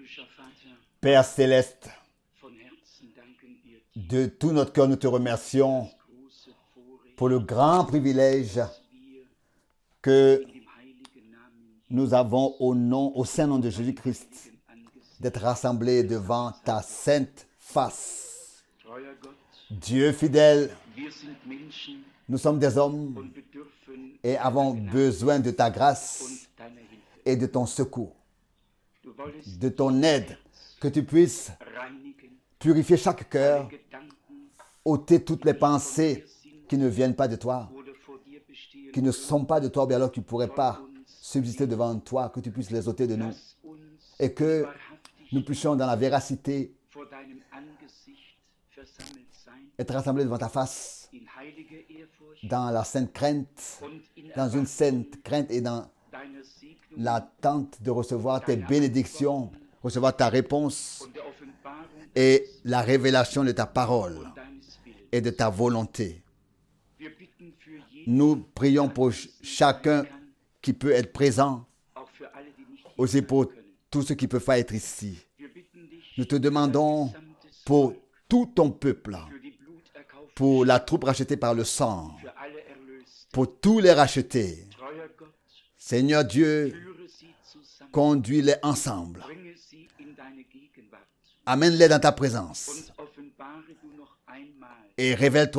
Père céleste, de tout notre cœur, nous te remercions pour le grand privilège que nous avons au saint nom de Jésus-Christ d'être rassemblés devant ta sainte face. Dieu fidèle, nous sommes des hommes et avons besoin de ta grâce et de ton secours, de ton aide, que tu puisses purifier chaque cœur, ôter toutes les pensées qui ne viennent pas de toi, qui ne sont pas de toi, ou bien alors qui ne pourraient pas subsister devant toi, que tu puisses les ôter de nous et que nous puissions dans la véracité être rassemblés devant ta face, dans la sainte crainte, dans une sainte crainte et dans l'attente de recevoir tes bénédictions, recevoir ta réponse et la révélation de ta parole et de ta volonté. Nous prions pour chacun qui peut être présent, aussi pour tous ceux qui ne peuvent pas être ici. Nous te demandons pour tout ton peuple, pour la troupe rachetée par le sang, pour tous les rachetés. Seigneur Dieu, conduis-les ensemble. Amène-les dans ta présence. Et révèle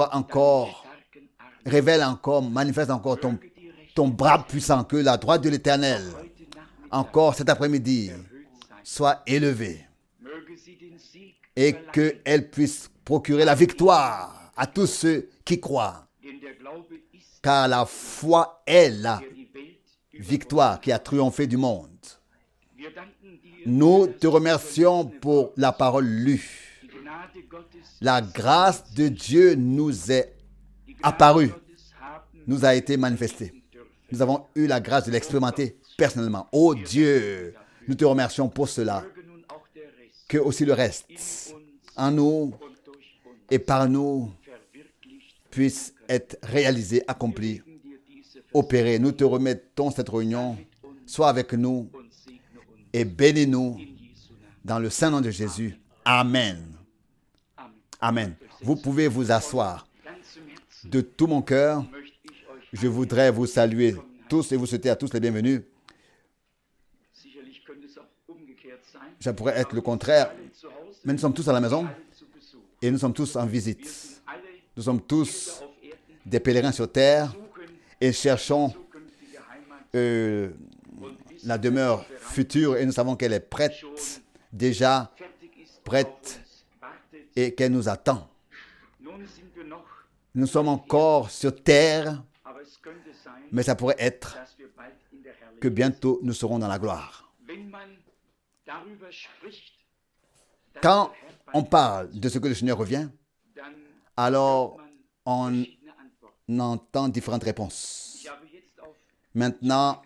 encore, manifeste encore ton bras puissant, que la droite de l'Éternel, encore cet après-midi, soit élevée. Et qu'elle puisse procurer la victoire à tous ceux qui croient. Car la foi est la victoire qui a triomphé du monde. Nous te remercions pour la parole lue. La grâce de Dieu nous est apparue, nous a été manifestée. Nous avons eu la grâce de l'expérimenter personnellement. Oh Dieu, nous te remercions pour cela. Que aussi le reste, en nous et par nous, puisse être réalisé, accompli, opéré. Nous te remettons cette réunion. Sois avec nous et bénis-nous dans le saint nom de Jésus. Amen. Amen. Vous pouvez vous asseoir. De tout mon cœur, je voudrais vous saluer tous et vous souhaiter à tous les bienvenus. Ça pourrait être le contraire, mais nous sommes tous à la maison et nous sommes tous en visite. Nous sommes tous des pèlerins sur terre et cherchons la demeure future et nous savons qu'elle est prête, déjà prête et qu'elle nous attend. Nous sommes encore sur terre, mais ça pourrait être que bientôt nous serons dans la gloire. Quand on parle de ce que le Seigneur revient, alors on entend différentes réponses. Maintenant,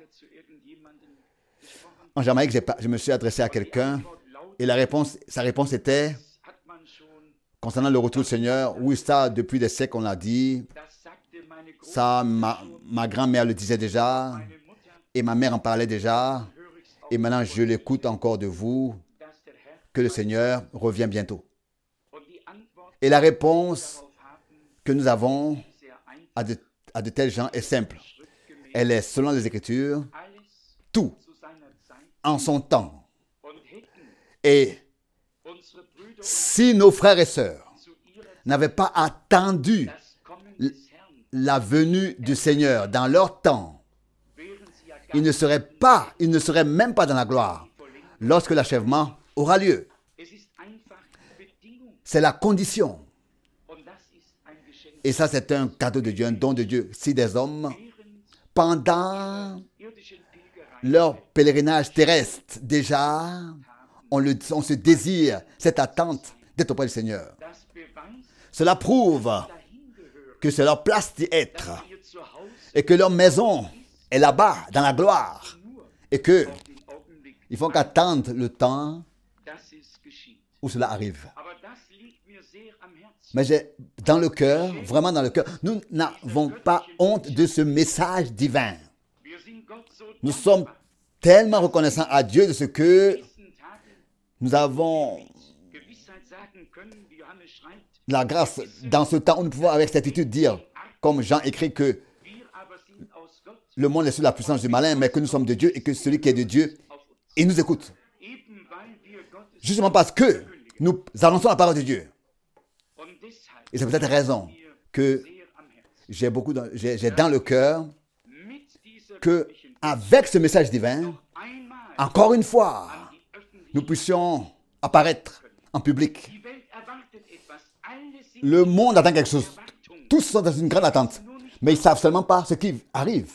en Jamaïque, je me suis adressé à quelqu'un et sa réponse était concernant le retour du Seigneur. Oui, ça, depuis des siècles, on l'a dit. Ça, ma grand-mère le disait déjà et ma mère en parlait déjà. Et maintenant, je l'écoute encore de vous, que le Seigneur revient bientôt. Et la réponse que nous avons à de tels gens est simple. Elle est, selon les Écritures, tout en son temps. Et si nos frères et sœurs n'avaient pas attendu la venue du Seigneur dans leur temps, ils ne seraient même pas dans la gloire lorsque l'achèvement aura lieu. C'est la condition. Et ça, c'est un cadeau de Dieu, un don de Dieu. Si des hommes, pendant leur pèlerinage terrestre, déjà, on se désire cette attente d'être auprès du Seigneur. Cela prouve que c'est leur place d'y être et que leur maison est là-bas, dans la gloire, et que il faut qu'attendre le temps où cela arrive. Mais j'ai dans le cœur, vraiment dans le cœur, nous n'avons pas honte de ce message divin. Nous sommes tellement reconnaissants à Dieu de ce que Nous avons la grâce dans ce temps où nous pouvons avec certitude dire, comme Jean écrit, que le monde est sous la puissance du malin, mais que nous sommes de Dieu et que celui qui est de Dieu, il nous écoute. Justement parce que nous annonçons la parole de Dieu. Et c'est peut-être raison que j'ai dans le cœur que avec ce message divin, encore une fois, nous puissions apparaître en public. Le monde attend quelque chose. Tous sont dans une grande attente. Mais ils ne savent seulement pas ce qui arrive.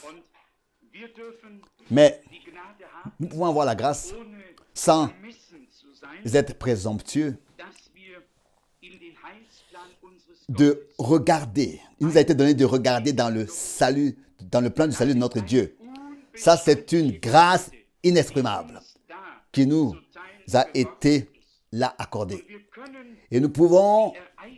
Mais nous pouvons avoir la grâce sans être présomptueux de regarder. Il nous a été donné de regarder dans le salut, dans le plan du salut de notre Dieu. Ça, c'est une grâce inexprimable qui nous a été là accordée. Et nous pouvons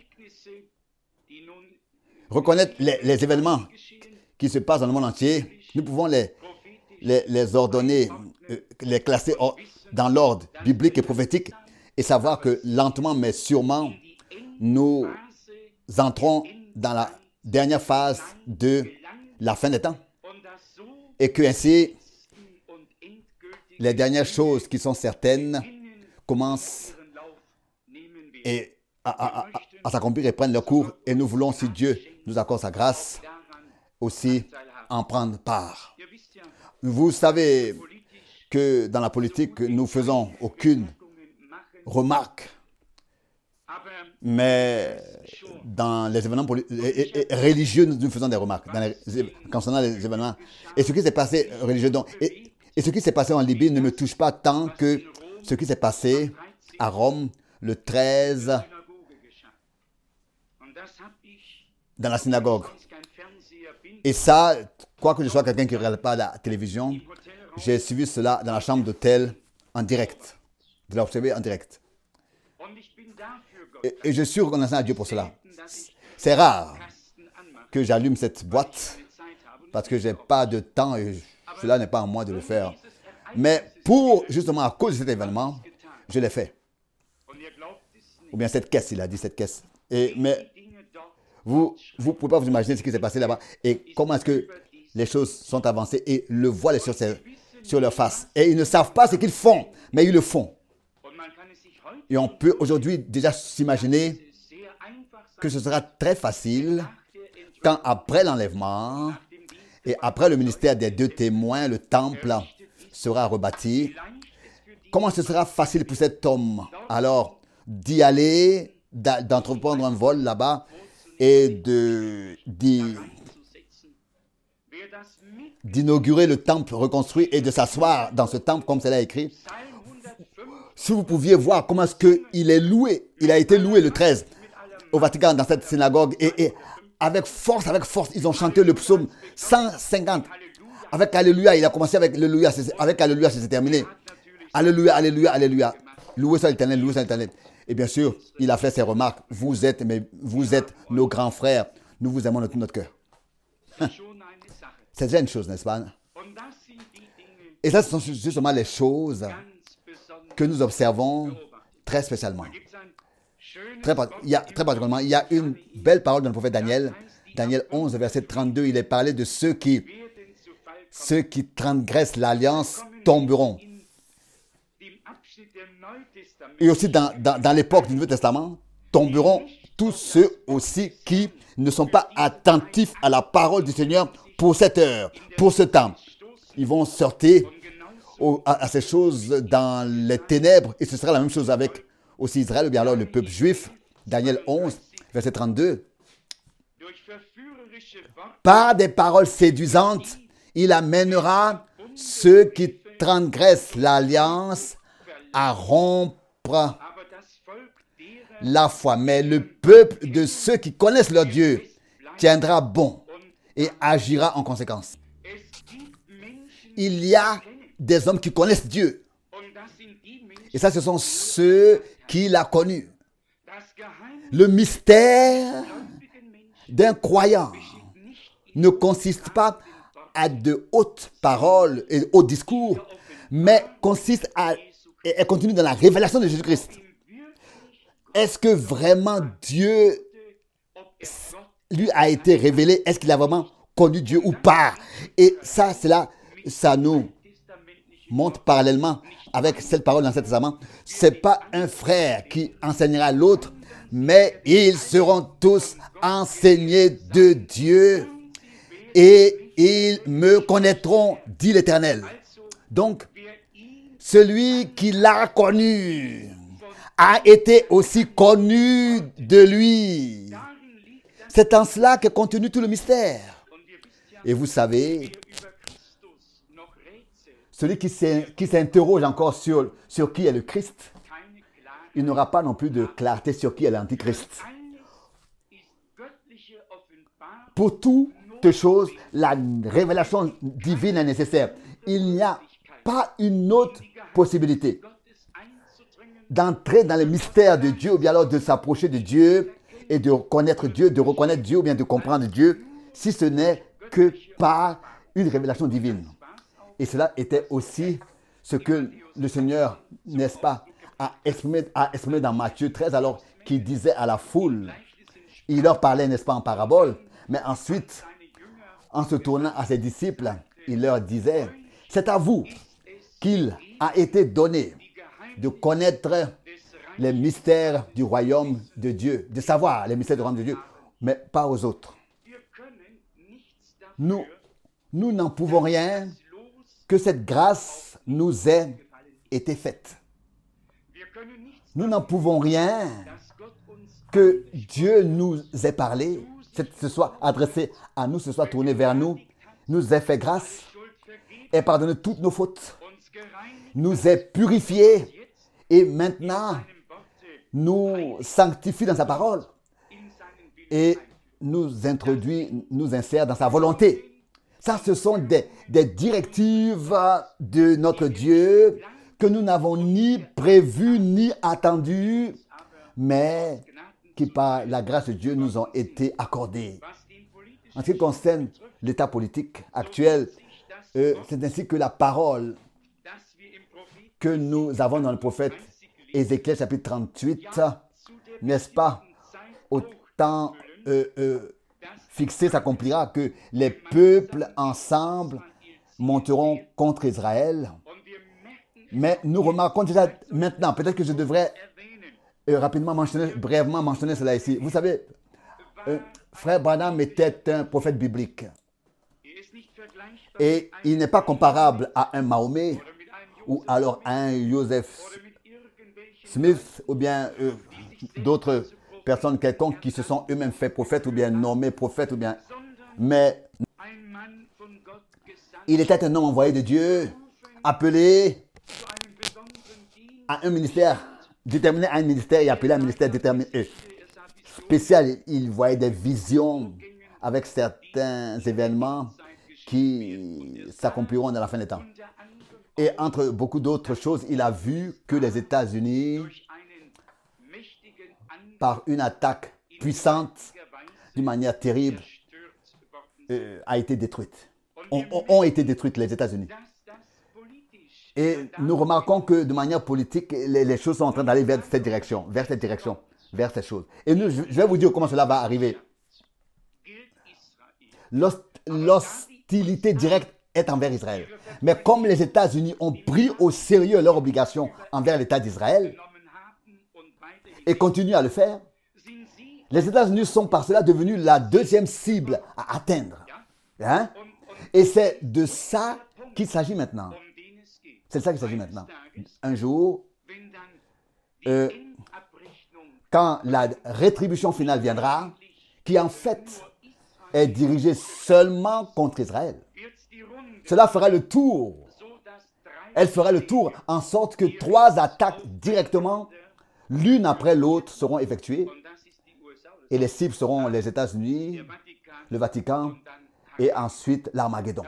reconnaître les événements qui se passent dans le monde entier. Nous pouvons les ordonner, les classer dans l'ordre biblique et prophétique et savoir que lentement mais sûrement, nous entrons dans la dernière phase de la fin des temps. Et que ainsi, les dernières choses qui sont certaines commencent à s'accomplir et prennent leur cours. Et nous voulons, si Dieu nous accorde sa grâce, aussi en prendre part. Vous savez que dans la politique, nous ne faisons aucune remarque. Mais dans les événements religieux, nous faisons des remarques concernant les événements. Et ce qui s'est passé religieux, et ce qui s'est passé en Libye ne me touche pas tant que ce qui s'est passé à Rome le 13 dans la synagogue. Et ça, quoique je sois quelqu'un qui ne regarde pas la télévision, j'ai suivi cela dans la chambre d'hôtel en direct. Je l'ai observé en direct. Et je suis reconnaissant à Dieu pour cela. C'est rare que j'allume cette boîte parce que je n'ai pas de temps et cela n'est pas à moi de le faire. Mais justement à cause de cet événement, je l'ai fait. Ou bien cette caisse, il a dit cette caisse. Mais vous ne pouvez pas vous imaginer ce qui s'est passé là-bas et comment est-ce que les choses sont avancées et le voile est sur leur face. Et ils ne savent pas ce qu'ils font, mais ils le font. Et on peut aujourd'hui déjà s'imaginer que ce sera très facile quand après l'enlèvement et après le ministère des 2 témoins, le temple sera rebâti. Comment ce sera facile pour cet homme alors d'y aller, d'entreprendre un vol là-bas et d'inaugurer le temple reconstruit et de s'asseoir dans ce temple comme cela est écrit. Si vous pouviez voir comment est-ce qu'il est loué, il a été loué le 13 au Vatican dans cette synagogue et avec force, ils ont chanté le psaume 150. Avec Alléluia, il a commencé avec Alléluia, ça s'est terminé. Alléluia, Alléluia, Alléluia. Louez ça l'Éternel, louez ça l'Éternel. Et bien sûr, il a fait ses remarques. Vous êtes nos grands frères. Nous vous aimons de tout notre cœur. C'est déjà une chose, n'est-ce pas? Et ça, ce sont justement les choses que nous observons très spécialement. Très particulièrement, il y a une belle parole dans le prophète Daniel. Daniel 11, verset 32, il est parlé de ceux qui transgressent l'alliance tomberont. Et aussi dans l'époque du Nouveau Testament, tomberont tous ceux aussi qui ne sont pas attentifs à la parole du Seigneur pour cette heure, pour ce temps. Ils vont sortir à ces choses dans les ténèbres et ce sera la même chose avec aussi Israël ou bien alors le peuple juif. Daniel 11, verset 32. Par des paroles séduisantes, il amènera ceux qui transgressent l'alliance à rompre la foi. Mais le peuple de ceux qui connaissent leur Dieu tiendra bon et agira en conséquence. Il y a des hommes qui connaissent Dieu. Et ça, ce sont ceux qui l'ont connu. Le mystère d'un croyant ne consiste pas à de hautes paroles et hauts discours, mais consiste à elle continue dans la révélation de Jésus-Christ. Est-ce que vraiment Dieu lui a été révélé? Est-ce qu'il a vraiment connu Dieu ou pas? Et ça, c'est là, ça nous montre parallèlement avec cette parole dans l'Ancien Testament. Ce n'est pas un frère qui enseignera à l'autre, mais ils seront tous enseignés de Dieu et ils me connaîtront, dit l'Éternel. Donc, celui qui l'a connu a été aussi connu de lui. C'est en cela qu'est contenu tout le mystère. Et vous savez, celui qui s'interroge encore sur qui est le Christ, il n'aura pas non plus de clarté sur qui est l'Antichrist. Pour toutes choses, la révélation divine est nécessaire. Il n'y a pas une autre possibilité d'entrer dans le mystère de Dieu ou bien alors de s'approcher de Dieu et de reconnaître Dieu ou bien de comprendre Dieu, si ce n'est que par une révélation divine. Et cela était aussi ce que le Seigneur, n'est-ce pas, a exprimé dans Matthieu 13, alors qu'il disait à la foule, il leur parlait, n'est-ce pas, en parabole, mais ensuite, en se tournant à ses disciples, il leur disait, c'est à vous qu'il a été donné de connaître les mystères du royaume de Dieu, de savoir les mystères du royaume de Dieu, mais pas aux autres. Nous n'en pouvons rien que cette grâce nous ait été faite. Nous n'en pouvons rien que Dieu nous ait parlé, ce soit adressé à nous, ce soit tourné vers nous, nous ait fait grâce, ait pardonné toutes nos fautes, nous ait purifiés et maintenant nous sanctifie dans sa parole et nous introduit, nous insère dans sa volonté. Ça, ce sont des directives de notre Dieu que nous n'avons ni prévues ni attendues, mais qui par la grâce de Dieu nous ont été accordées. En ce qui concerne l'état politique actuel, c'est ainsi que la parole que nous avons dans le prophète Ézéchiel chapitre 38, n'est-ce pas, au temps fixé s'accomplira que les peuples ensemble monteront contre Israël. Mais nous remarquons déjà maintenant, peut-être que je devrais brièvement mentionner cela ici. Vous savez, frère Branham était un prophète biblique. Et il n'est pas comparable à un Mahomet ou alors à un Joseph Smith ou bien d'autres personnes quelconques qui se sont eux-mêmes fait prophètes ou bien nommés prophètes ou bien... Mais il était un homme envoyé de Dieu, appelé à un ministère, déterminé à un ministère et appelé à un ministère déterminé, spécial. Il voyait des visions avec certains événements qui s'accompliront dans la fin des temps. Et entre beaucoup d'autres choses, il a vu que les États-Unis, par une attaque puissante, d'une manière terrible, a été détruite. Ont été détruites les États-Unis. Et nous remarquons que de manière politique, les choses sont en train d'aller vers cette direction, vers ces choses. Et je vais vous dire comment cela va arriver. L'hostilité directe est envers Israël. Mais comme les États-Unis ont pris au sérieux leurs obligations envers l'État d'Israël et continuent à le faire, les États-Unis sont par cela devenus la deuxième cible à atteindre. Hein? Et c'est de ça qu'il s'agit maintenant. C'est de ça qu'il s'agit maintenant. Un jour, quand la rétribution finale viendra, qui en fait est dirigée seulement contre Israël, cela fera le tour. Elle fera le tour en sorte que 3 attaques directement, l'une après l'autre, seront effectuées. Et les cibles seront les États-Unis, le Vatican et ensuite l'Armageddon.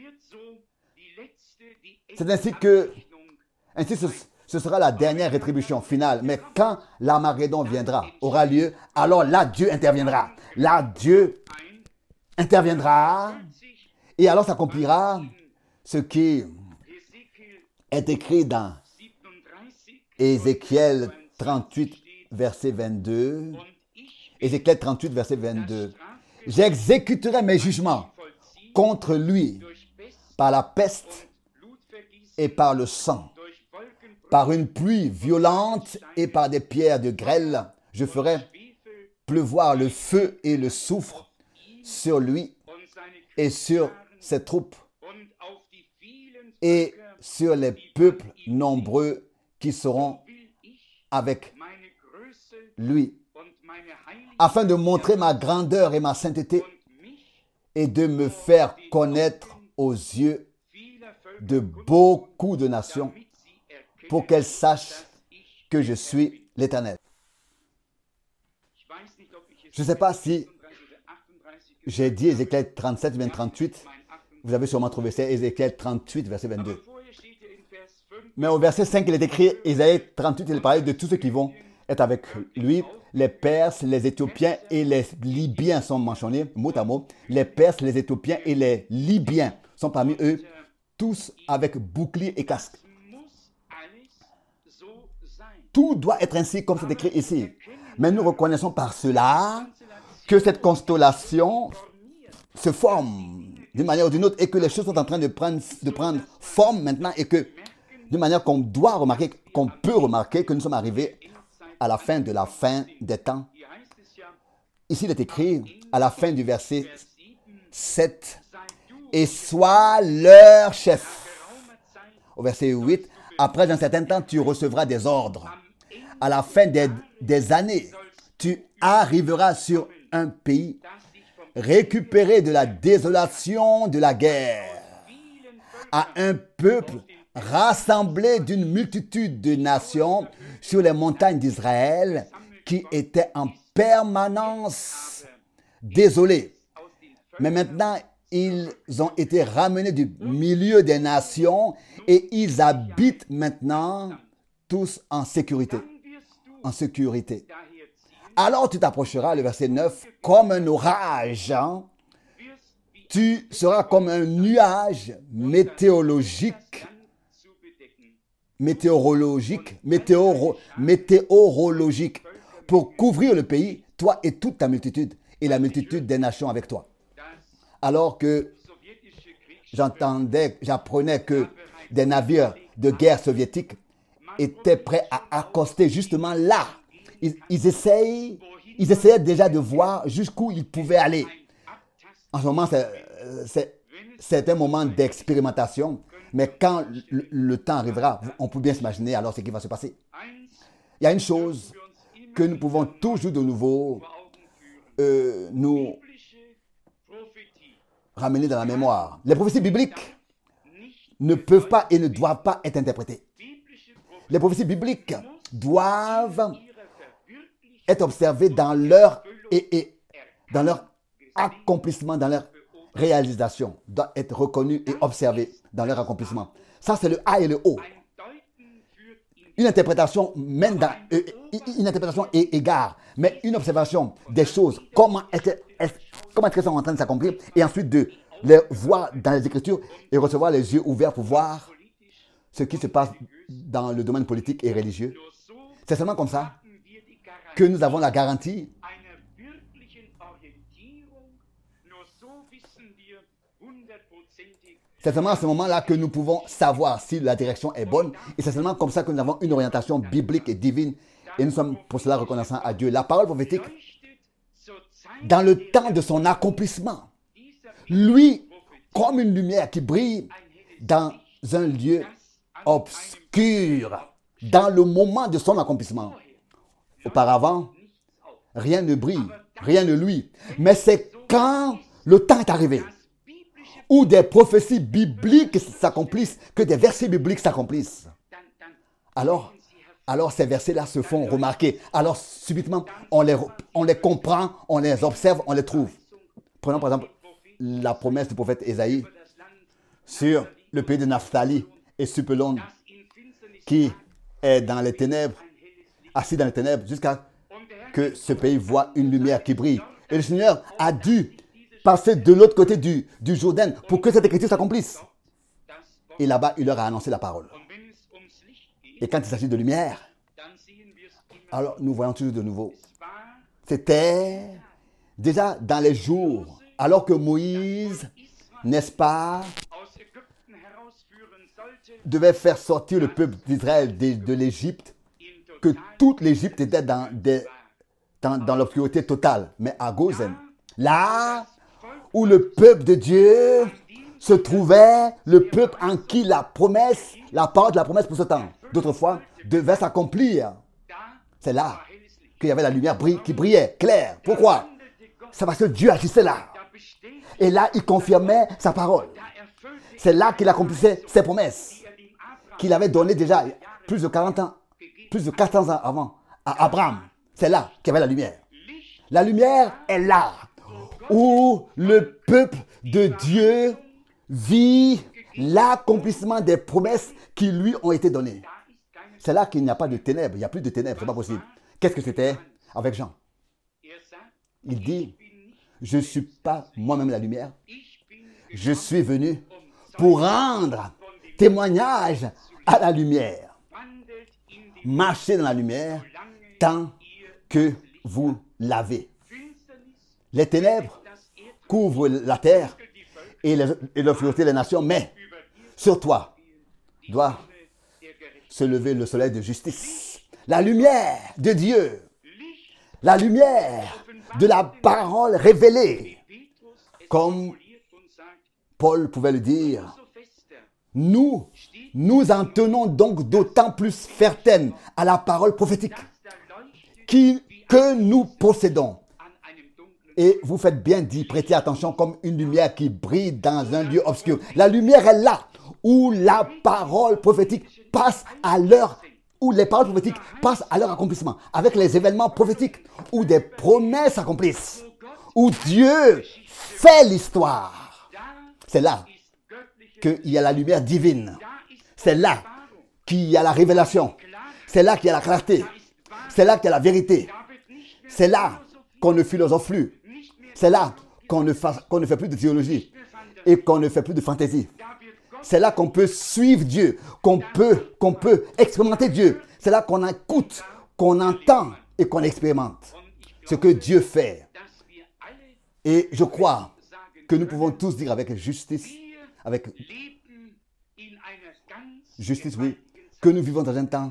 C'est ainsi que ce sera la dernière rétribution finale. Mais quand l'Armageddon aura lieu, alors là, Dieu interviendra. Là, Dieu interviendra et alors s'accomplira ce qui est écrit dans Ézéchiel 38, verset 22. Ézéchiel 38, verset 22. J'exécuterai mes jugements contre lui par la peste et par le sang, par une pluie violente et par des pierres de grêle. Je ferai pleuvoir le feu et le soufre sur lui et sur ses troupes et sur les peuples nombreux qui seront avec lui, afin de montrer ma grandeur et ma sainteté et de me faire connaître aux yeux de beaucoup de nations pour qu'elles sachent que je suis l'Éternel. Je ne sais pas si j'ai dit Ézéchiel 37, verset 38. Vous avez sûrement trouvé ça, Ézéchiel 38, verset 22. Mais au verset 5, il est écrit, Ésaïe 38, il parlait de tous ceux qui vont être avec lui. Les Perses, les Éthiopiens et les Libyens sont mentionnés, mot à mot. Les Perses, les Éthiopiens et les Libyens sont parmi eux, tous avec bouclier et casque. Tout doit être ainsi comme c'est écrit ici. Mais nous reconnaissons par cela que cette constellation se forme d'une manière ou d'une autre et que les choses sont en train de prendre forme maintenant et que d'une manière qu'on doit remarquer, qu'on peut remarquer que nous sommes arrivés à la fin de la fin des temps. Ici, il est écrit à la fin du verset 7, « Et sois leur chef. » Au verset 8, « Après un certain temps, tu recevras des ordres. À la fin des années, tu arriveras sur un pays récupéré de la désolation de la guerre, à un peuple rassemblé d'une multitude de nations sur les montagnes d'Israël qui étaient en permanence désolés. Mais maintenant, ils ont été ramenés du milieu des nations et ils habitent maintenant tous en sécurité. En sécurité. Alors tu t'approcheras, le verset 9, comme un orage. Tu seras comme un nuage météorologique pour couvrir le pays, toi et toute ta multitude, et la multitude des nations avec toi. Alors que j'apprenais que des navires de guerre soviétiques étaient prêts à accoster justement là. Ils essayaient déjà de voir jusqu'où ils pouvaient aller. En ce moment, c'est un moment d'expérimentation. Mais quand le temps arrivera, on peut bien s'imaginer alors ce qui va se passer. Il y a une chose que nous pouvons toujours de nouveau nous ramener dans la mémoire. Les prophéties bibliques ne peuvent pas et ne doivent pas être interprétées. Les prophéties bibliques doivent être observées dans leur accomplissement, dans leur réalisation, doivent être reconnues et observées dans leur accomplissement. Ça, c'est le A et le O. Une interprétation mène dans une interprétation égare, mais une observation des choses, comment est-ce qu'elles sont en train de s'accomplir, et ensuite de les voir dans les Écritures et recevoir les yeux ouverts pour voir ce qui se passe dans le domaine politique et religieux. C'est seulement comme ça que nous avons la garantie C'est seulement à ce moment-là que nous pouvons savoir si la direction est bonne. Et c'est seulement comme ça que nous avons une orientation biblique et divine. Et nous sommes pour cela reconnaissants à Dieu. La parole prophétique, dans le temps de son accomplissement, lui, comme une lumière qui brille dans un lieu obscur, dans le moment de son accomplissement. Auparavant, rien ne brille, rien ne luit. Mais c'est quand le temps est arrivé, où des prophéties bibliques s'accomplissent, que des versets bibliques s'accomplissent. Alors ces versets-là se font remarquer. Alors subitement, on les comprend, on les observe, on les trouve. Prenons par exemple la promesse du prophète Ésaïe sur le pays de Naphtali et Supelon, qui est dans les ténèbres, assis dans les ténèbres, jusqu'à que ce pays voit une lumière qui brille. Et le Seigneur a dû passer de l'autre côté du Jourdain pour que cette écriture s'accomplisse. Et là-bas, il leur a annoncé la parole. Et quand il s'agit de lumière, alors nous voyons toujours de nouveau. C'était déjà dans les jours, alors que Moïse, n'est-ce pas, devait faire sortir le peuple d'Israël de l'Égypte, que toute l'Égypte était dans l'obscurité totale. Mais à Goshen, là où le peuple de Dieu se trouvait, le peuple en qui la promesse, la parole de la promesse pour ce temps, d'autrefois, devait s'accomplir. C'est là qu'il y avait la lumière qui brillait, claire. Pourquoi? C'est parce que Dieu agissait là. Et là, il confirmait sa parole. C'est là qu'il accomplissait ses promesses qu'il avait données déjà plus de 40 ans, plus de 400 ans avant à Abraham. C'est là qu'il y avait la lumière. La lumière est là où le peuple de Dieu vit l'accomplissement des promesses qui lui ont été données. C'est là qu'il n'y a pas de ténèbres. Il n'y a plus de ténèbres. Ce n'est pas possible. Qu'est-ce que c'était avec Jean? Il dit, je ne suis pas moi-même la lumière. Je suis venu pour rendre témoignage à la lumière. Marchez dans la lumière tant que vous l'avez. Les ténèbres couvrent la terre et l'obscurité des nations, mais sur toi doit se lever le soleil de justice. La lumière de Dieu, la lumière de la parole révélée, comme Paul pouvait le dire. Nous en tenons donc d'autant plus certaines à la parole prophétique que nous possédons. Et vous faites bien d'y prêter attention comme une lumière qui brille dans un lieu obscur. La lumière est là où la parole prophétique passe à l'heure, où les paroles prophétiques passent à leur accomplissement, avec les événements prophétiques, où des promesses s'accomplissent, où Dieu fait l'histoire. C'est là qu'il y a la lumière divine. C'est là qu'il y a la révélation. C'est là qu'il y a la clarté. C'est là qu'il y a la vérité. C'est là qu'on ne philosophe plus. C'est là qu'on ne fait plus de théologie et qu'on ne fait plus de fantaisie. C'est là qu'on peut suivre Dieu, qu'on peut expérimenter Dieu. C'est là qu'on écoute, qu'on entend et qu'on expérimente ce que Dieu fait. Et je crois que nous pouvons tous dire avec justice, oui, que nous vivons dans un temps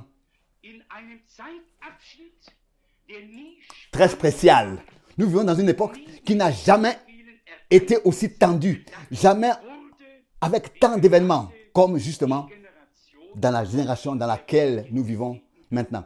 très spécial. Nous vivons dans une époque qui n'a jamais été aussi tendue, jamais avec tant d'événements, comme justement dans la génération dans laquelle nous vivons maintenant.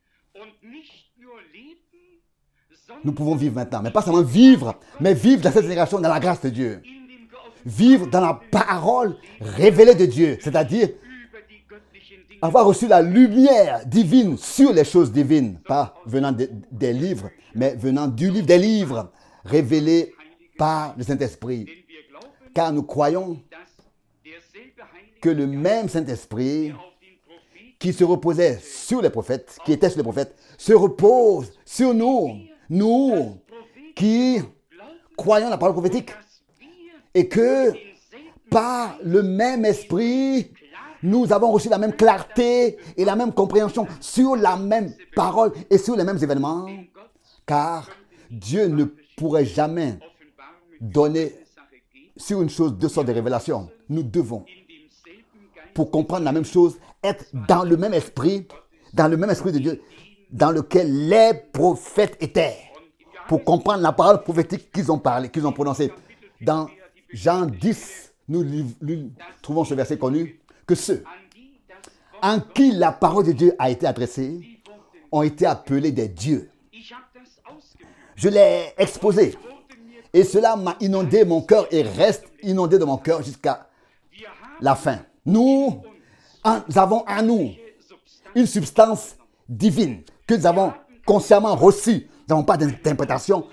Nous pouvons vivre maintenant, mais pas seulement vivre, mais vivre dans cette génération dans la grâce de Dieu. Vivre dans la parole révélée de Dieu, c'est-à-dire avoir reçu la lumière divine sur les choses divines, pas venant des livres, mais venant du livre des livres, révélés par le Saint-Esprit. Car nous croyons que le même Saint-Esprit qui se reposait sur les prophètes, qui était sur les prophètes, se repose sur nous, nous qui croyons la parole prophétique, et que par le même esprit, nous avons reçu la même clarté et la même compréhension sur la même parole et sur les mêmes événements, car Dieu ne pourrait jamais donner sur une chose deux sortes de révélations. Nous devons, pour comprendre la même chose, être dans le même esprit de Dieu, dans lequel les prophètes étaient, pour comprendre la parole prophétique qu'ils ont parlé, qu'ils ont prononcée. Dans Jean 10, nous trouvons ce verset connu, que ceux en qui la parole de Dieu a été adressée ont été appelés des dieux. Je l'ai exposé et cela m'a inondé mon cœur et reste inondé de mon cœur jusqu'à la fin. Nous avons en nous une substance divine que nous avons consciemment reçue. Nous n'avons pas d'explication.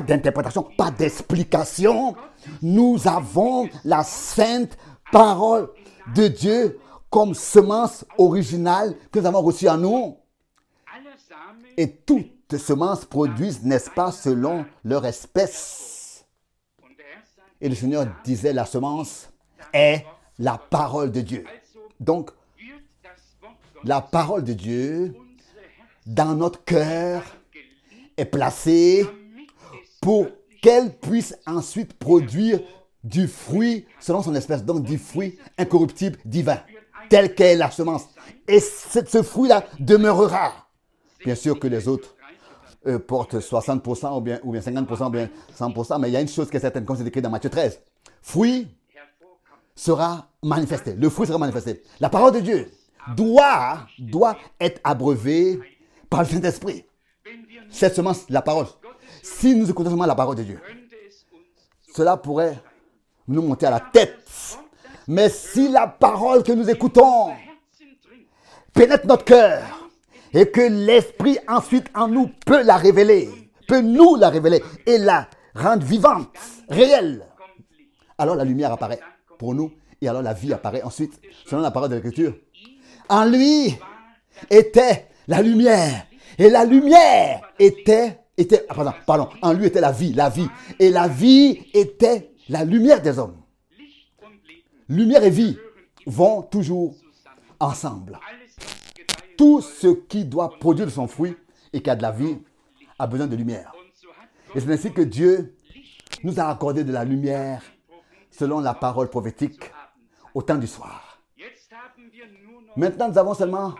Nous avons la sainte parole de Dieu comme semence originale que nous avons reçue en nous. Et toutes semences produisent, n'est-ce pas, selon leur espèce. Et le Seigneur disait, la semence est la parole de Dieu. Donc, la parole de Dieu dans notre cœur est placée pour qu'elle puisse ensuite produire du fruit selon son espèce, donc du fruit incorruptible divin, tel qu'est la semence. Et ce fruit-là demeurera. Bien sûr que les autres portent 60% ou bien 50% ou bien 100%, mais il y a une chose qui est certaine, comme c'est écrit dans Matthieu 13. Fruit sera manifesté. Le fruit sera manifesté. La parole de Dieu doit être abreuvée par le Saint-Esprit. C'est seulement la parole. Si nous écoutons seulement la parole de Dieu, cela pourrait nous monter à la tête. Mais si la parole que nous écoutons pénètre notre cœur et que l'Esprit ensuite en nous peut la révéler, peut nous la révéler et la rendre vivante, réelle, alors la lumière apparaît pour nous et alors la vie apparaît ensuite, selon la parole de l'Écriture. En lui était la lumière et la lumière en lui était la vie et la vie était la lumière des hommes. Lumière et vie vont toujours ensemble. Tout ce qui doit produire de son fruit et qui a de la vie a besoin de lumière. Et c'est ainsi que Dieu nous a accordé de la lumière selon la parole prophétique au temps du soir. Maintenant, nous avons seulement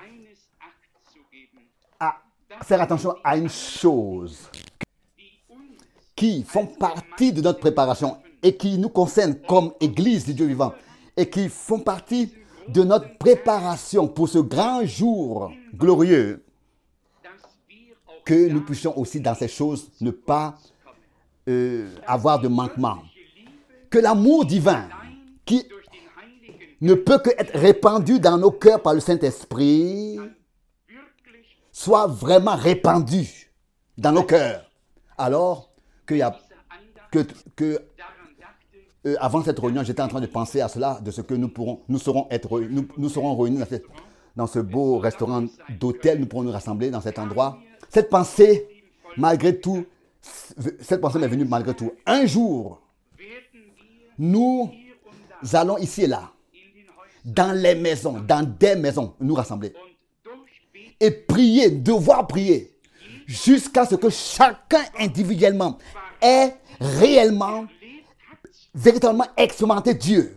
à faire attention à une chose qui font partie de notre préparation et qui nous concerne comme Église du Dieu vivant et qui font partie de notre préparation pour ce grand jour glorieux, que nous puissions aussi dans ces choses ne pas avoir de manquement. Que l'amour divin qui ne peut que être répandu dans nos cœurs par le Saint-Esprit soit vraiment répandu dans nos cœurs. Alors avant cette réunion, j'étais en train de penser à cela, de ce que nous serons réunis dans ce beau restaurant d'hôtel, nous pourrons nous rassembler dans cet endroit. Cette pensée m'est venue malgré tout. Un jour, nous allons ici et là, dans des maisons, nous rassembler et prier, devoir prier, jusqu'à ce que chacun individuellement ait réellement, véritablement expérimenter Dieu.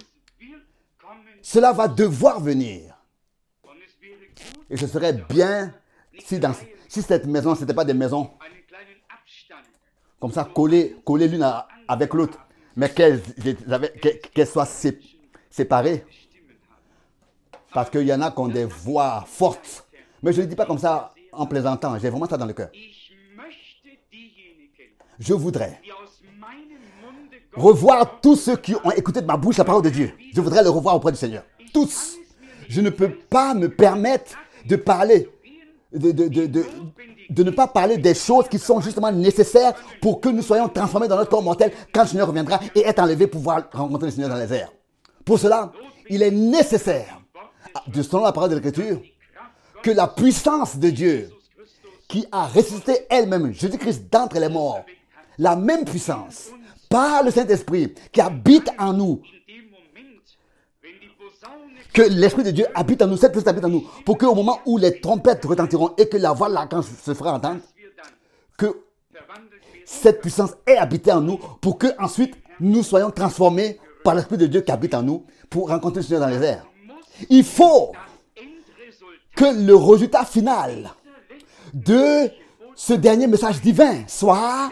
Cela va devoir venir. Et ce serait bien si cette maison, ce n'était pas des maisons comme ça, collées l'une avec l'autre, mais qu'elles soient séparées. Parce qu'il y en a qui ont des voix fortes. Mais je ne le dis pas comme ça en plaisantant, j'ai vraiment ça dans le cœur. Je voudrais revoir tous ceux qui ont écouté de ma bouche la parole de Dieu. Je voudrais le revoir auprès du Seigneur. Tous. Je ne peux pas me permettre de parler, de ne pas parler des choses qui sont justement nécessaires pour que nous soyons transformés dans notre corps mortel quand le Seigneur reviendra et être enlevé pour pouvoir rencontrer le Seigneur dans les airs. Pour cela, il est nécessaire, selon la parole de l'Écriture, que la puissance de Dieu qui a ressuscité elle-même Jésus-Christ d'entre les morts, la même puissance, par le Saint-Esprit qui habite en nous, que l'Esprit de Dieu habite en nous, cette puissance habite en nous, pour qu'au moment où les trompettes retentiront et que la voix de l'archange se fera entendre, que cette puissance est habitée en nous, pour que ensuite nous soyons transformés par l'Esprit de Dieu qui habite en nous, pour rencontrer le Seigneur dans les airs. Il faut que le résultat final de ce dernier message divin soit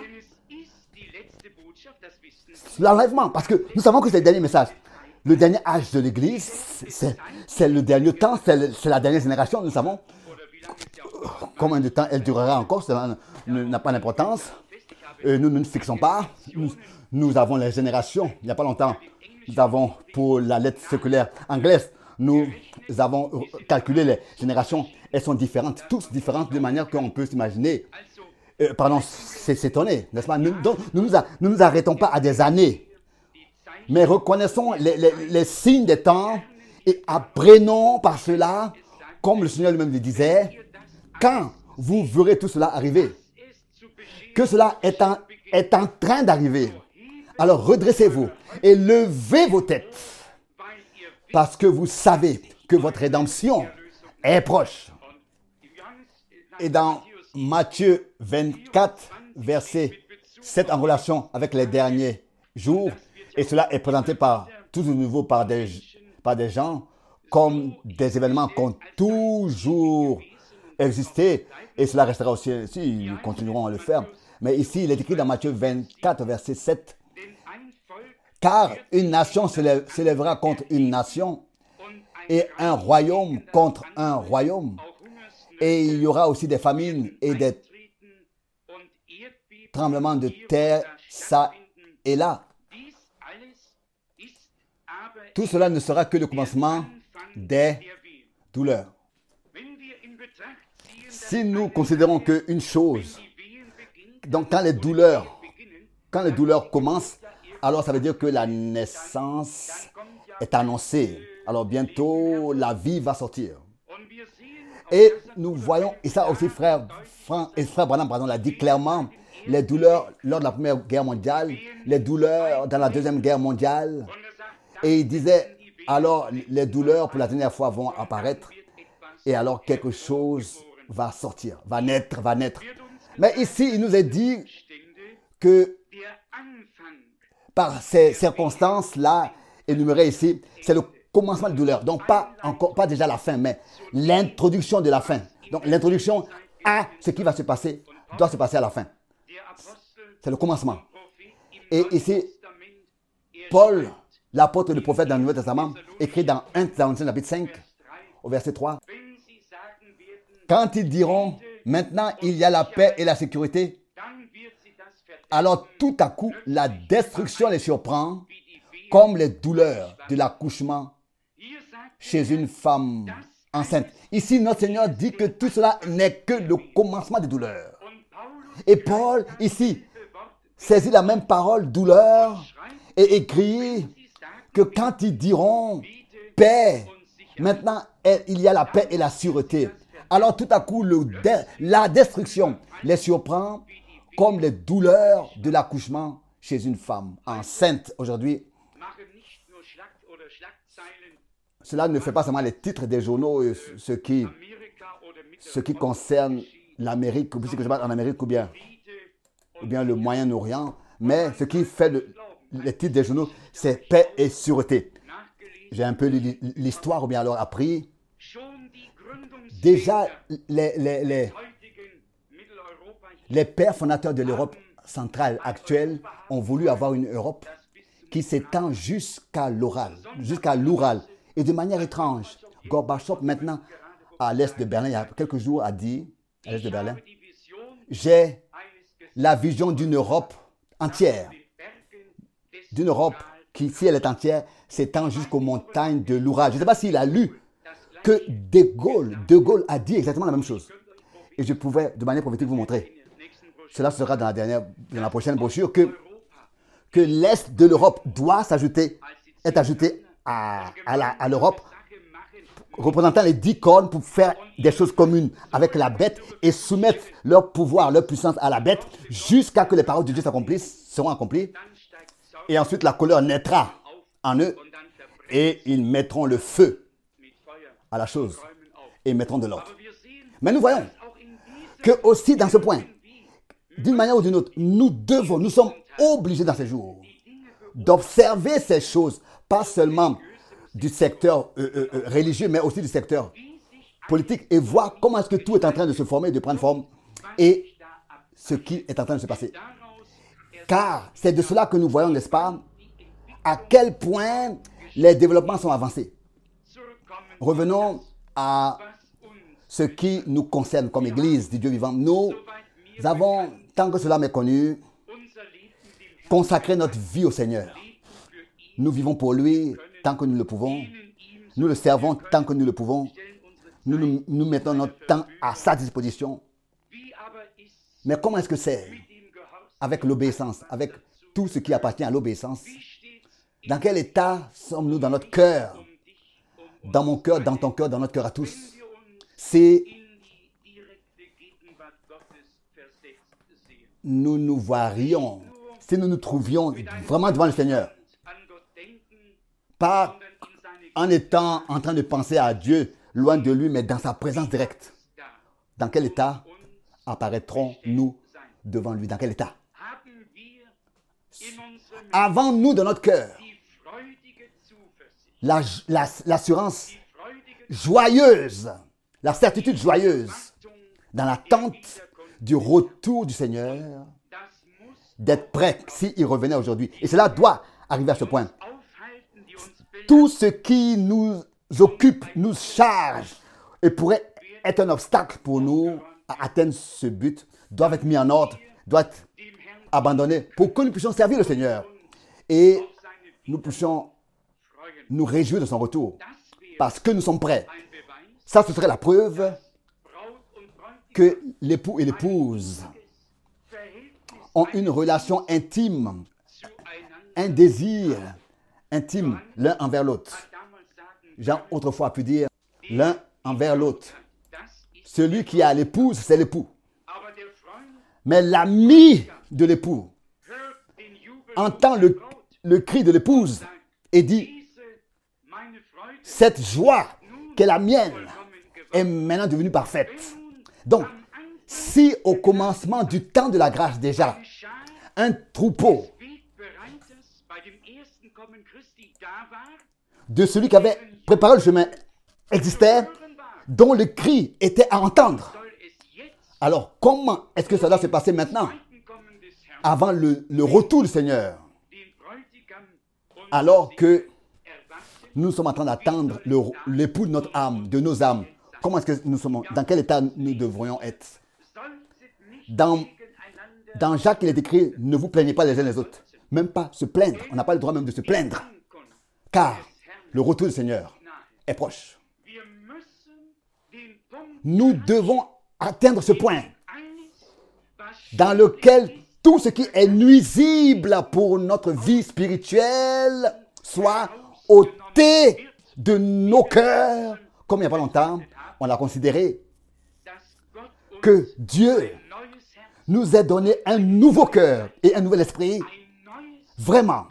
l'enlèvement, parce que nous savons que c'est le dernier message. Le dernier âge de l'Église, c'est le dernier temps, c'est la dernière génération, nous savons. Combien de temps elle durera encore, cela n'a pas d'importance. Nous ne nous fixons pas. Nous avons les générations. Il n'y a pas longtemps, nous avons, pour la lettre séculaire anglaise, nous avons calculé les générations. Elles sont différentes, toutes différentes de manière qu'on peut s'imaginer. C'est s'étonner, n'est-ce pas? Nous nous arrêtons pas à des années, mais reconnaissons les signes des temps et apprenons par cela, comme le Seigneur lui-même le disait, quand vous verrez tout cela arriver, que cela est en train d'arriver. Alors redressez-vous et levez vos têtes, parce que vous savez que votre rédemption est proche. Et dans Matthieu 24, verset 7, en relation avec les derniers jours, et cela est présenté par tout de nouveau par des gens comme des événements qui ont toujours existé, et cela restera aussi ainsi, ils continueront à le faire. Mais ici, il est écrit dans Matthieu 24, verset 7, car une nation s'élèvera contre une nation, et un royaume contre un royaume. Et il y aura aussi des famines et des tremblements de terre, ça et là. Tout cela ne sera que le commencement des douleurs. Si nous considérons qu'une chose, donc quand les douleurs commencent, alors ça veut dire que la naissance est annoncée. Alors bientôt, la vie va sortir. Et nous voyons, et ça aussi frère Branham l'a dit clairement, les douleurs lors de la Première Guerre mondiale, les douleurs dans la Deuxième Guerre mondiale. Et il disait, alors les douleurs pour la dernière fois vont apparaître. Et alors quelque chose va sortir, va naître. Mais ici, il nous est dit que par ces circonstances-là, énumérées ici, c'est le commencement de douleur. Donc pas déjà la fin, mais l'introduction de la fin. Donc l'introduction à ce qui va se passer, doit se passer à la fin. C'est le commencement. Et ici, Paul, l'apôtre et le prophète dans le Nouveau Testament, écrit dans 1 Thessaloniciens chapitre 5, au verset 3, quand ils diront, maintenant il y a la paix et la sécurité, alors tout à coup, la destruction les surprend comme les douleurs de l'accouchement chez une femme enceinte. Ici, notre Seigneur dit que tout cela n'est que le commencement des douleurs. Et Paul, ici, saisit la même parole, douleur, et écrit que quand ils diront paix, maintenant il y a la paix et la sûreté. Alors tout à coup, la destruction les surprend comme les douleurs de l'accouchement chez une femme enceinte. Aujourd'hui, cela ne fait pas seulement les titres des journaux, ce qui concerne l'Amérique, ou ce que je parle en Amérique, ou bien le Moyen-Orient, mais ce qui fait les titres des journaux, c'est paix et sûreté. J'ai un peu lu l'histoire, ou bien alors appris. Déjà, les pères fondateurs de l'Europe centrale actuelle ont voulu avoir une Europe qui s'étend jusqu'à l'Oural. Et de manière étrange, Gorbatchev, maintenant, à l'est de Berlin, il y a quelques jours, a dit, à l'est de Berlin, j'ai la vision d'une Europe entière. D'une Europe qui, si elle est entière, s'étend jusqu'aux montagnes de l'Oural. Je ne sais pas s'il a lu que De Gaulle a dit exactement la même chose. Et je pouvais, de manière prophétique, vous montrer. Cela sera dans la prochaine brochure, que l'Est de l'Europe est ajouté à l'Europe, représentant les 10 cornes pour faire des choses communes avec la bête et soumettre leur pouvoir, leur puissance à la bête jusqu'à ce que les paroles de Dieu seront accomplies. Et ensuite, la colère naîtra en eux et ils mettront le feu à la chose et ils mettront de l'ordre. Mais nous voyons que aussi dans ce point, d'une manière ou d'une autre, nous sommes obligés dans ces jours d'observer ces choses, pas seulement du secteur religieux, mais aussi du secteur politique, et voir comment est-ce que tout est en train de se former, de prendre forme, et ce qui est en train de se passer. Car c'est de cela que nous voyons, n'est-ce pas, à quel point les développements sont avancés. Revenons à ce qui nous concerne comme Église du Dieu vivant. Nous avons, tant que cela m'est connu, consacré notre vie au Seigneur. Nous vivons pour lui tant que nous le pouvons. Nous le servons tant que nous le pouvons. Nous mettons notre temps à sa disposition. Mais comment est-ce que c'est avec l'obéissance, avec tout ce qui appartient à l'obéissance? Dans quel état sommes-nous dans notre cœur? Dans mon cœur, dans ton cœur, dans notre cœur à tous. Si nous nous voirions, si nous nous trouvions vraiment devant le Seigneur, pas en étant en train de penser à Dieu loin de lui, mais dans sa présence directe. Dans quel état apparaîtrons-nous devant lui? Dans quel état? Avons-nous dans notre cœur l'assurance joyeuse, la certitude joyeuse, dans l'attente du retour du Seigneur, d'être prêt s'il revenait aujourd'hui? Et cela doit arriver à ce point. Tout ce qui nous occupe, nous charge et pourrait être un obstacle pour nous à atteindre ce but, doivent être mis en ordre, doivent être abandonnés pour que nous puissions servir le Seigneur et nous puissions nous réjouir de son retour parce que nous sommes prêts. Ça, ce serait la preuve que l'époux et l'épouse ont une relation intime, un désir intime l'un envers l'autre. Jean autrefois a pu dire l'un envers l'autre. Celui qui a l'épouse, c'est l'époux. Mais l'ami de l'époux entend le cri de l'épouse et dit, cette joie qui est la mienne est maintenant devenue parfaite. Donc, si au commencement du temps de la grâce déjà, un troupeau de celui qui avait préparé le chemin existait, dont le cri était à entendre, alors comment est-ce que ça doit se passer maintenant, avant le retour du Seigneur, alors que nous sommes en train d'attendre l'époux de notre âme, de nos âmes? Comment est-ce que nous sommes, dans quel état nous devrions être? Dans Jacques, il est écrit, ne vous plaignez pas les uns les autres. Même pas se plaindre. On n'a pas le droit même de se plaindre. Car le retour du Seigneur est proche. Nous devons atteindre ce point dans lequel tout ce qui est nuisible pour notre vie spirituelle soit ôté de nos cœurs. Comme il n'y a pas longtemps, on l'a considéré que Dieu nous a donné un nouveau cœur et un nouvel esprit. Vraiment.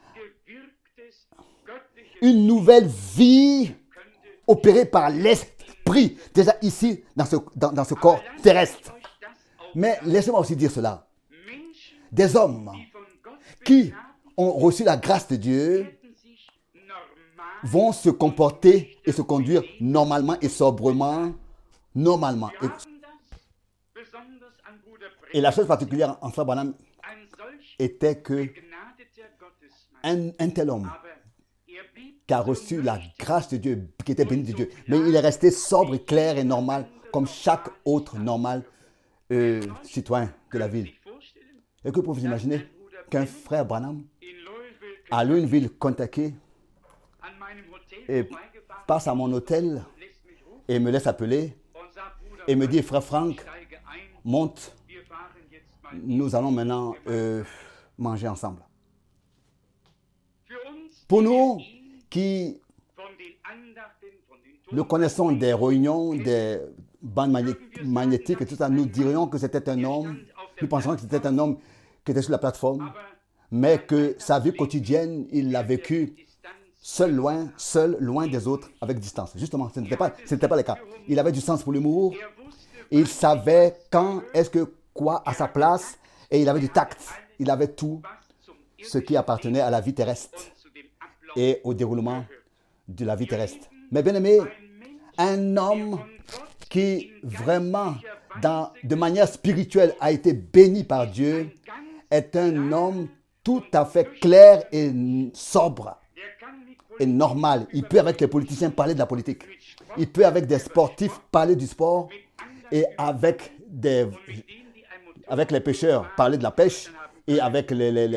Une nouvelle vie opérée par l'esprit, déjà ici, dans ce corps terrestre. Mais laissez-moi aussi dire cela. Des hommes qui ont reçu la grâce de Dieu vont se comporter et se conduire normalement et sobrement, normalement. Et la chose particulière en Frère Branham était que un tel homme qui a reçu la grâce de Dieu, qui était béni de Dieu, mais il est resté sobre et clair et normal, comme chaque autre normal citoyen de la ville. Et que pouvez-vous imaginer qu'un frère Branham à Louisville, Kentucky, et passe à mon hôtel et me laisse appeler et me dit, frère Franck, monte, nous allons maintenant manger ensemble. Pour nous qui nous connaissons des réunions, des bandes magnétiques et tout ça, nous dirions que c'était un homme, nous pensons que c'était un homme qui était sur la plateforme, mais que sa vie quotidienne, il l'a vécue seul, loin des autres, avec distance. Justement, ce n'était pas le cas. Il avait du sens pour l'humour, il savait quand est-ce que quoi à sa place, et il avait du tact. Il avait tout ce qui appartenait à la vie terrestre et au déroulement de la vie terrestre. Mais bien aimé, un homme qui vraiment, de manière spirituelle, a été béni par Dieu, est un homme tout à fait clair et sobre et normal. Il peut avec les politiciens parler de la politique. Il peut avec des sportifs parler du sport et avec les pêcheurs parler de la pêche et avec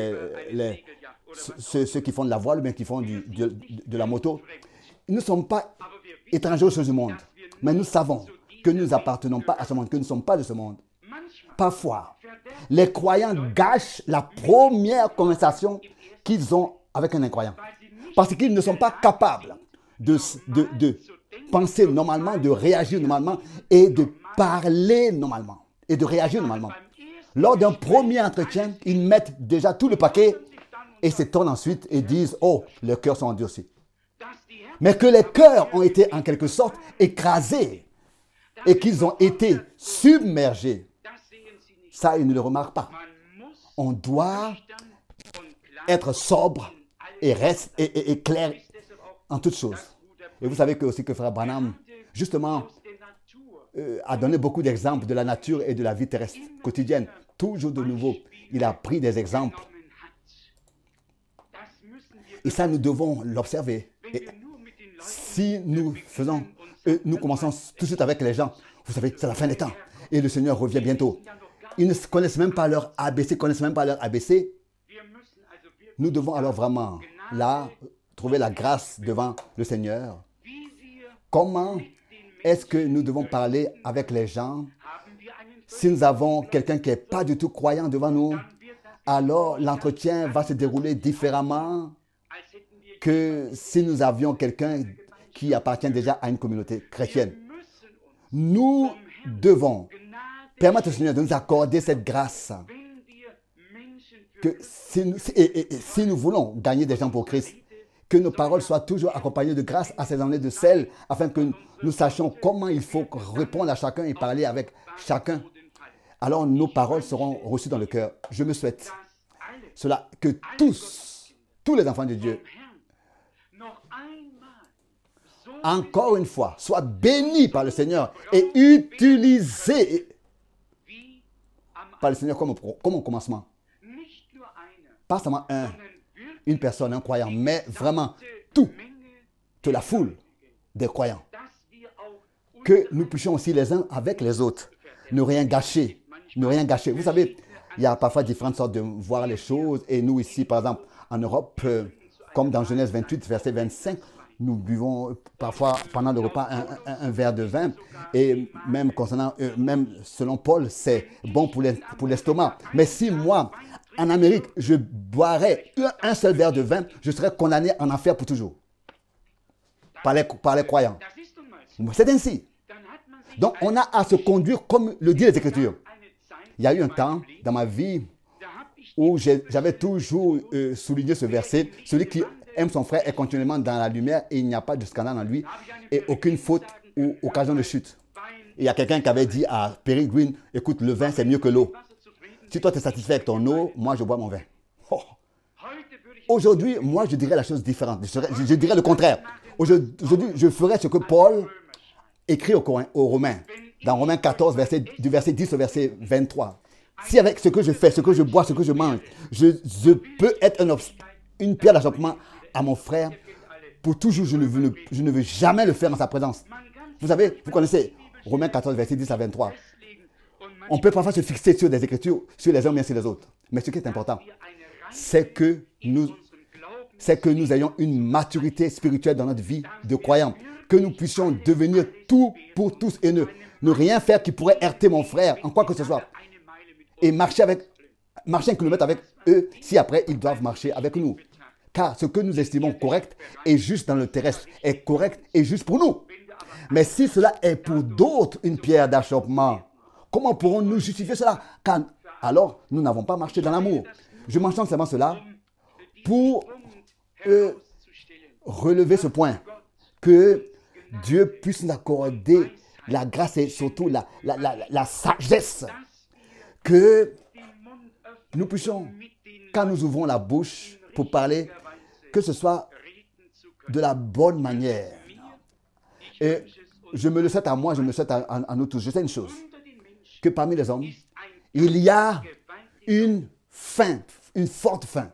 ceux qui font de la voile ou bien qui font de la moto. Nous ne sommes pas étrangers aux choses du monde, mais nous savons que nous n'appartenons pas à ce monde, que nous ne sommes pas de ce monde. Parfois, les croyants gâchent la première conversation qu'ils ont avec un incroyant. Parce qu'ils ne sont pas capables de penser normalement, de réagir normalement et de parler normalement et de réagir normalement. Lors d'un premier entretien, ils mettent déjà tout le paquet et s'étonnent ensuite et disent « Oh, leurs cœurs sont endurcis. » mais que les cœurs ont été en quelque sorte écrasés et qu'ils ont été submergés. Ça, ils ne le remarquent pas. On doit être sobre et clair en toutes choses. Et vous savez que aussi que Frère Branham, justement, a donné beaucoup d'exemples de la nature et de la vie terrestre quotidienne. Toujours de nouveau, il a pris des exemples. Et ça, nous devons l'observer. Et si nous faisons, nous commençons tout de suite avec les gens, vous savez, c'est la fin des temps. Et le Seigneur revient bientôt. Ils ne connaissent même pas leur ABC, Nous devons alors vraiment, là, trouver la grâce devant le Seigneur. Comment est-ce que nous devons parler avec les gens? Si nous avons quelqu'un qui n'est pas du tout croyant devant nous, alors l'entretien va se dérouler différemment que si nous avions quelqu'un qui appartient déjà à une communauté chrétienne. Nous devons permettre au Seigneur de nous accorder cette grâce. Que si nous voulons gagner des gens pour Christ, que nos paroles soient toujours accompagnées de grâce, assaisonnées de sel, afin que nous sachions comment il faut répondre à chacun et parler avec chacun. Alors nos paroles seront reçues dans le cœur. Je me souhaite cela, que tous les enfants de Dieu, encore une fois, soient bénis par le Seigneur et utilisés par le Seigneur comme au commencement. Pas seulement une personne, un croyant, mais vraiment toute la foule des croyants. Que nous puissions aussi les uns avec les autres ne rien gâcher. Vous savez, il y a parfois différentes sortes de voir les choses. Et nous ici, par exemple, en Europe, comme dans Genèse 28, verset 25, nous buvons parfois pendant le repas un verre de vin. Et même selon Paul, c'est bon pour l'estomac. Mais si moi, en Amérique, je boirais un seul verre de vin, je serais condamné en enfer pour toujours. Par les croyants. C'est ainsi. Donc, on a à se conduire comme le dit les Écritures. Il y a eu un temps dans ma vie où j'avais toujours souligné ce verset. Celui qui aime son frère est continuellement dans la lumière et il n'y a pas de scandale en lui et aucune faute ou occasion de chute. Et il y a quelqu'un qui avait dit à Perry Green, écoute, le vin c'est mieux que l'eau. Si toi tu es satisfait avec ton eau, moi je bois mon vin. Oh. Aujourd'hui, moi je dirais la chose différente. Je dirais le contraire. Aujourd'hui, je ferais ce que Paul écrit aux Romains. Dans Romains 14, du verset 10 au verset 23. Si avec ce que je fais, ce que je bois, ce que je mange, je peux être une pierre d'achoppement à mon frère, pour toujours, je ne veux jamais le faire en sa présence. Vous savez, vous connaissez Romains 14, verset 10 à 23. On peut parfois se fixer sur des écritures, sur les uns bien sur les autres. Mais ce qui est important, c'est que nous ayons une maturité spirituelle dans notre vie de croyants. Que nous puissions devenir tout pour tous et ne rien faire qui pourrait heurter mon frère, en quoi que ce soit. Et marcher un kilomètre avec eux, si après ils doivent marcher avec nous. Car ce que nous estimons correct et juste dans le terrestre est correct et juste pour nous. Mais si cela est pour d'autres une pierre d'achoppement, comment pourrons-nous justifier cela? Car alors, nous n'avons pas marché dans l'amour. Je mentionne seulement cela pour relever ce point. Que Dieu puisse nous accorder la grâce et surtout la sagesse. Que nous puissions, quand nous ouvrons la bouche pour parler, que ce soit de la bonne manière. Et je me le souhaite à moi, je me le souhaite à nous tous. Je sais une chose, que parmi les hommes, il y a une faim, une forte faim.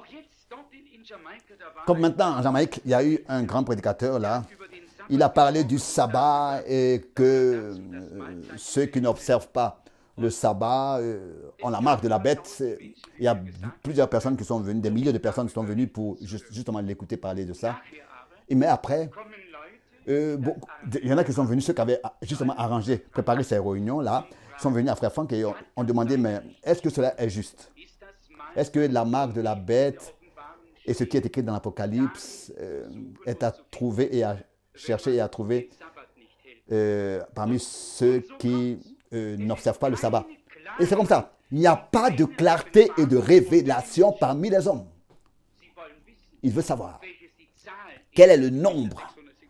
Comme maintenant en Jamaïque, il y a eu un grand prédicateur là. Il a parlé du sabbat et que ceux qui n'observent pas le sabbat ont la marque de la bête. Il y a plusieurs personnes qui sont venues, des milliers de personnes qui sont venues pour justement l'écouter parler de ça. Mais après, il y en a qui sont venus, ceux qui avaient justement arrangé, préparé ces réunions-là, sont venus à Frère Franck et ont demandé, mais est-ce que cela est juste? Est-ce que la marque de la bête et ce qui est écrit dans l'Apocalypse est à trouver et à chercher et à trouver parmi ceux qui n'observent pas le sabbat? Et c'est comme ça. Il n'y a pas de clarté et de révélation parmi les hommes. Il veut savoir quel est le nombre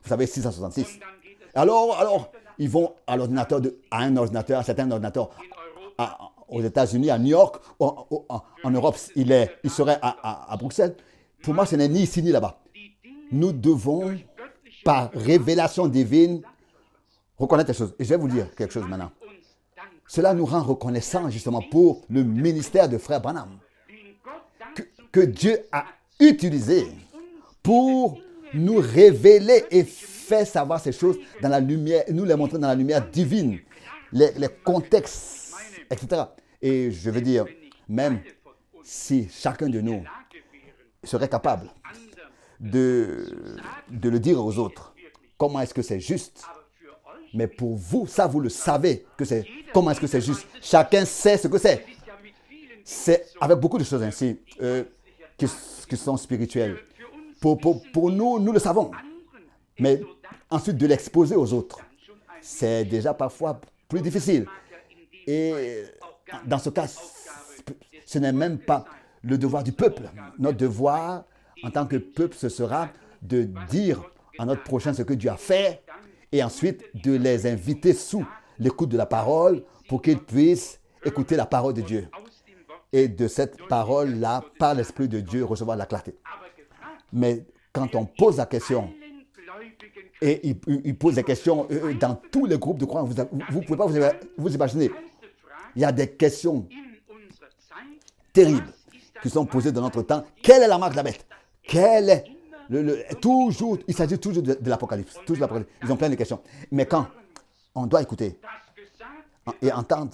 Vous savez, 666. Alors, ils vont à l'ordinateur, à un ordinateur, à certains ordinateurs, aux États-Unis, à New York, en Europe, il serait à Bruxelles. Pour moi, ce n'est ni ici ni là-bas. Nous devons, par révélation divine, reconnaître les choses. Et je vais vous dire quelque chose maintenant. Cela nous rend reconnaissants justement pour le ministère de Frère Branham que Dieu a utilisé pour nous révéler et faire savoir ces choses dans la lumière, nous les montrer dans la lumière divine, les contextes, etc. Et je veux dire, même si chacun de nous serait capable de le dire aux autres, comment est-ce que c'est juste? Mais pour vous, ça vous le savez, comment est-ce que c'est juste? Chacun sait ce que c'est. C'est avec beaucoup de choses ainsi qui sont spirituelles. Pour nous, nous le savons. Mais ensuite de l'exposer aux autres, c'est déjà parfois plus difficile. Et dans ce cas, ce n'est même pas le devoir du peuple. Notre devoir en tant que peuple, ce sera de dire à notre prochain ce que Dieu a fait et ensuite de les inviter sous l'écoute de la parole pour qu'ils puissent écouter la parole de Dieu. Et de cette parole-là, par l'Esprit de Dieu, recevoir la clarté. Mais quand on pose la question, et il pose des questions dans tous les groupes de croyants, vous ne pouvez pas vous imaginer. Il y a des questions terribles qui sont posées dans notre temps. Quelle est la marque de la bête? Quel est toujours, il s'agit toujours de l'Apocalypse. Ils ont plein de questions. Mais quand on doit écouter et entendre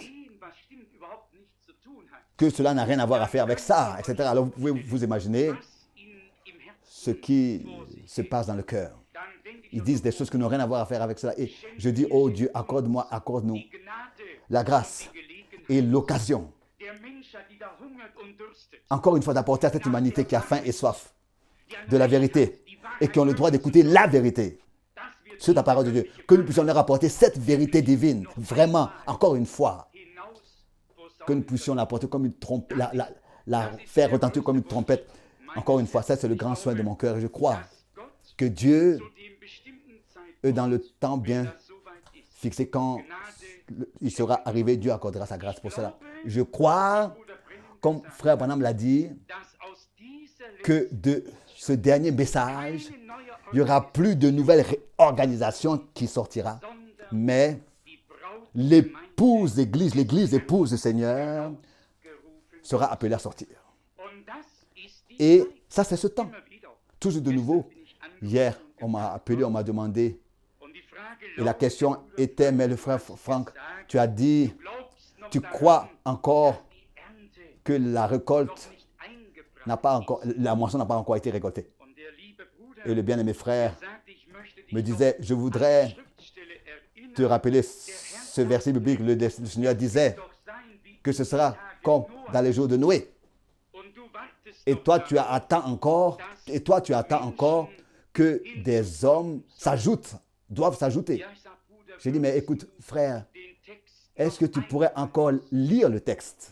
que cela n'a rien à voir à faire avec ça, etc. Alors vous pouvez vous imaginer ce qui se passe dans le cœur. Ils disent des choses qui n'ont rien à voir à faire avec cela. Et je dis, oh Dieu, accorde-moi, accorde-nous la grâce et l'occasion, encore une fois, d'apporter à cette humanité qui a faim et soif de la vérité et qui ont le droit d'écouter la vérité sur la parole de Dieu, que nous puissions leur apporter cette vérité divine, vraiment, encore une fois, que nous puissions l'apporter comme une trompette, la faire retentir comme une trompette. Encore une fois, ça c'est le grand soin de mon cœur. Et je crois que Dieu, dans le temps bien fixé, quand il sera arrivé, Dieu accordera sa grâce pour cela. Je crois, comme Frère Branham l'a dit, que de ce dernier message, il n'y aura plus de nouvelle réorganisation qui sortira, mais l'épouse d'Église, l'Église épouse du Seigneur, sera appelée à sortir. Et ça, c'est ce temps. Toujours de nouveau. Hier, on m'a appelé, on m'a demandé. Et la question était, mais le frère Franck, tu as dit, tu crois encore que la récolte n'a pas encore, la moisson n'a pas encore été récoltée. Et le bien-aimé frère me disait, je voudrais te rappeler ce verset biblique. Le Seigneur disait que ce sera comme dans les jours de Noé. Et toi, tu attends encore que des hommes doivent s'ajouter. J'ai dit, mais écoute, frère, est-ce que tu pourrais encore lire le texte?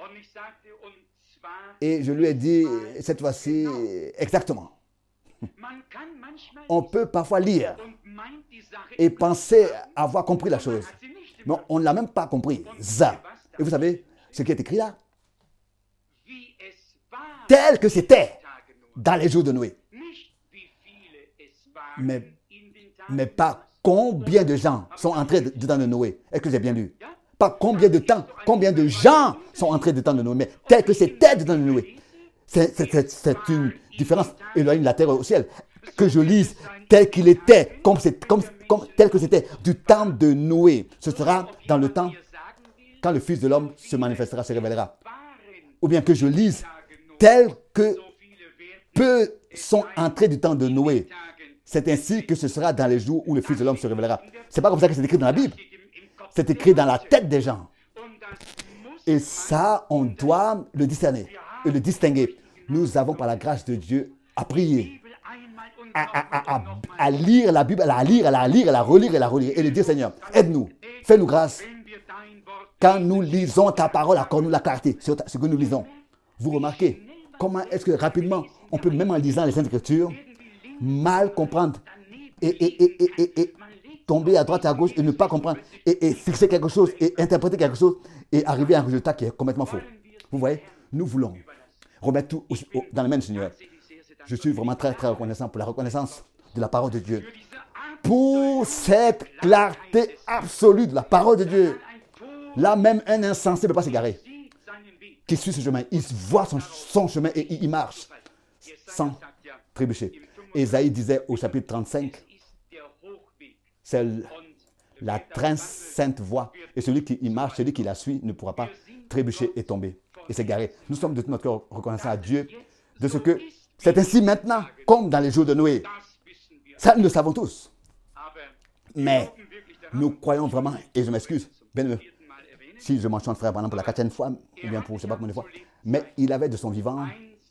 Et je lui ai dit, cette fois-ci, exactement. On peut parfois lire et penser avoir compris la chose. Mais on ne l'a même pas compris. Et vous savez ce qui est écrit là? Tel que c'était dans les jours de Noé. Mais pas combien de gens sont entrés dedans de Noé. Est-ce que j'ai bien lu? Pas combien de temps, combien de gens sont entrés dedans de Noé, mais tel que c'était dedans de Noé. C'est une différence éloignée de la terre au ciel. Que je lise tel qu'il était, tel que c'était du temps de Noé. Ce sera dans le temps quand le Fils de l'homme se manifestera, se révélera. Ou bien que je lise tel que peu sont entrés du temps de Noé. C'est ainsi que ce sera dans les jours où le Fils de l'homme se révélera. Ce n'est pas comme ça que c'est écrit dans la Bible. C'est écrit dans la tête des gens. Et ça, on doit le discerner et le distinguer. Nous avons par la grâce de Dieu à prier, à lire la Bible, à la lire, à la lire, à la relire et la relire. Et le dire, Seigneur, aide-nous, fais-nous grâce. Quand nous lisons ta parole, accorde-nous la clarté sur ce que nous lisons. Vous remarquez, comment est-ce que rapidement, on peut même en lisant les Saintes Écritures, mal comprendre et tomber à droite et à gauche et ne pas comprendre et fixer quelque chose et interpréter quelque chose et arriver à un résultat qui est complètement faux. Vous voyez, nous voulons remettre tout dans les mains du Seigneur. Je suis vraiment très très reconnaissant pour la reconnaissance de la parole de Dieu. Pour cette clarté absolue de la parole de Dieu. Là même un insensé ne peut pas s'égarer. Qui suit ce chemin, il voit son chemin et il marche sans trébucher. Ésaïe disait au chapitre 35, c'est la très sainte voie. Et celui qui y marche, celui qui la suit, ne pourra pas trébucher et tomber et s'égarer. Nous sommes de tout notre cœur reconnaissants à Dieu de ce que c'est ainsi maintenant, comme dans les jours de Noé. Ça, nous le savons tous. Mais nous croyons vraiment, et je m'excuse, bien si je mentionne frère pendant pour la 4e fois, ou bien pour je ne sais pas combien de fois, mais il avait de son vivant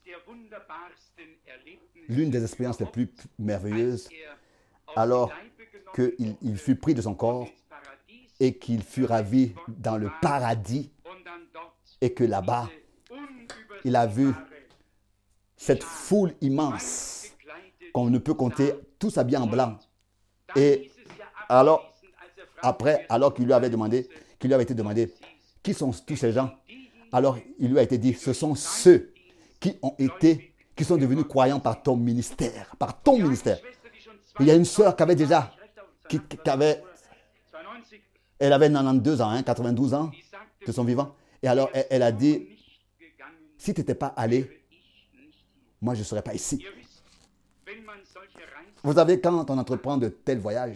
l'une des expériences les plus merveilleuses, alors qu'il fut pris de son corps et qu'il fut ravi dans le paradis et que là-bas, il a vu cette foule immense qu'on ne peut compter, tous habillés en blanc. Et alors, après, alors qu'il lui avait été demandé, qui sont tous ces gens? Alors, il lui a été dit, ce sont ceux qui sont devenus croyants par ton ministère. Par ton ministère. Il y a une sœur qui avait déjà, elle avait 92 ans, 92 ans de son vivant. Et alors, elle a dit, si tu n'étais pas allé, moi, je ne serais pas ici. Vous savez, quand on entreprend de tels voyages,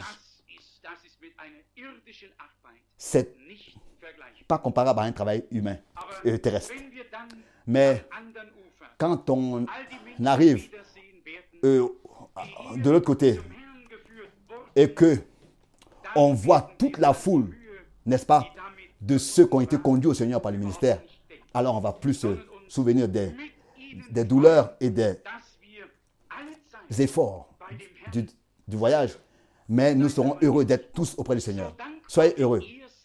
c'est pas comparable à un travail humain et terrestre. Mais quand on arrive de l'autre côté et que on voit toute la foule, n'est-ce pas, de ceux qui ont été conduits au Seigneur par le ministère, alors on va plus se souvenir des douleurs et des efforts du voyage. Mais nous serons heureux d'être tous auprès du Seigneur. Soyez heureux.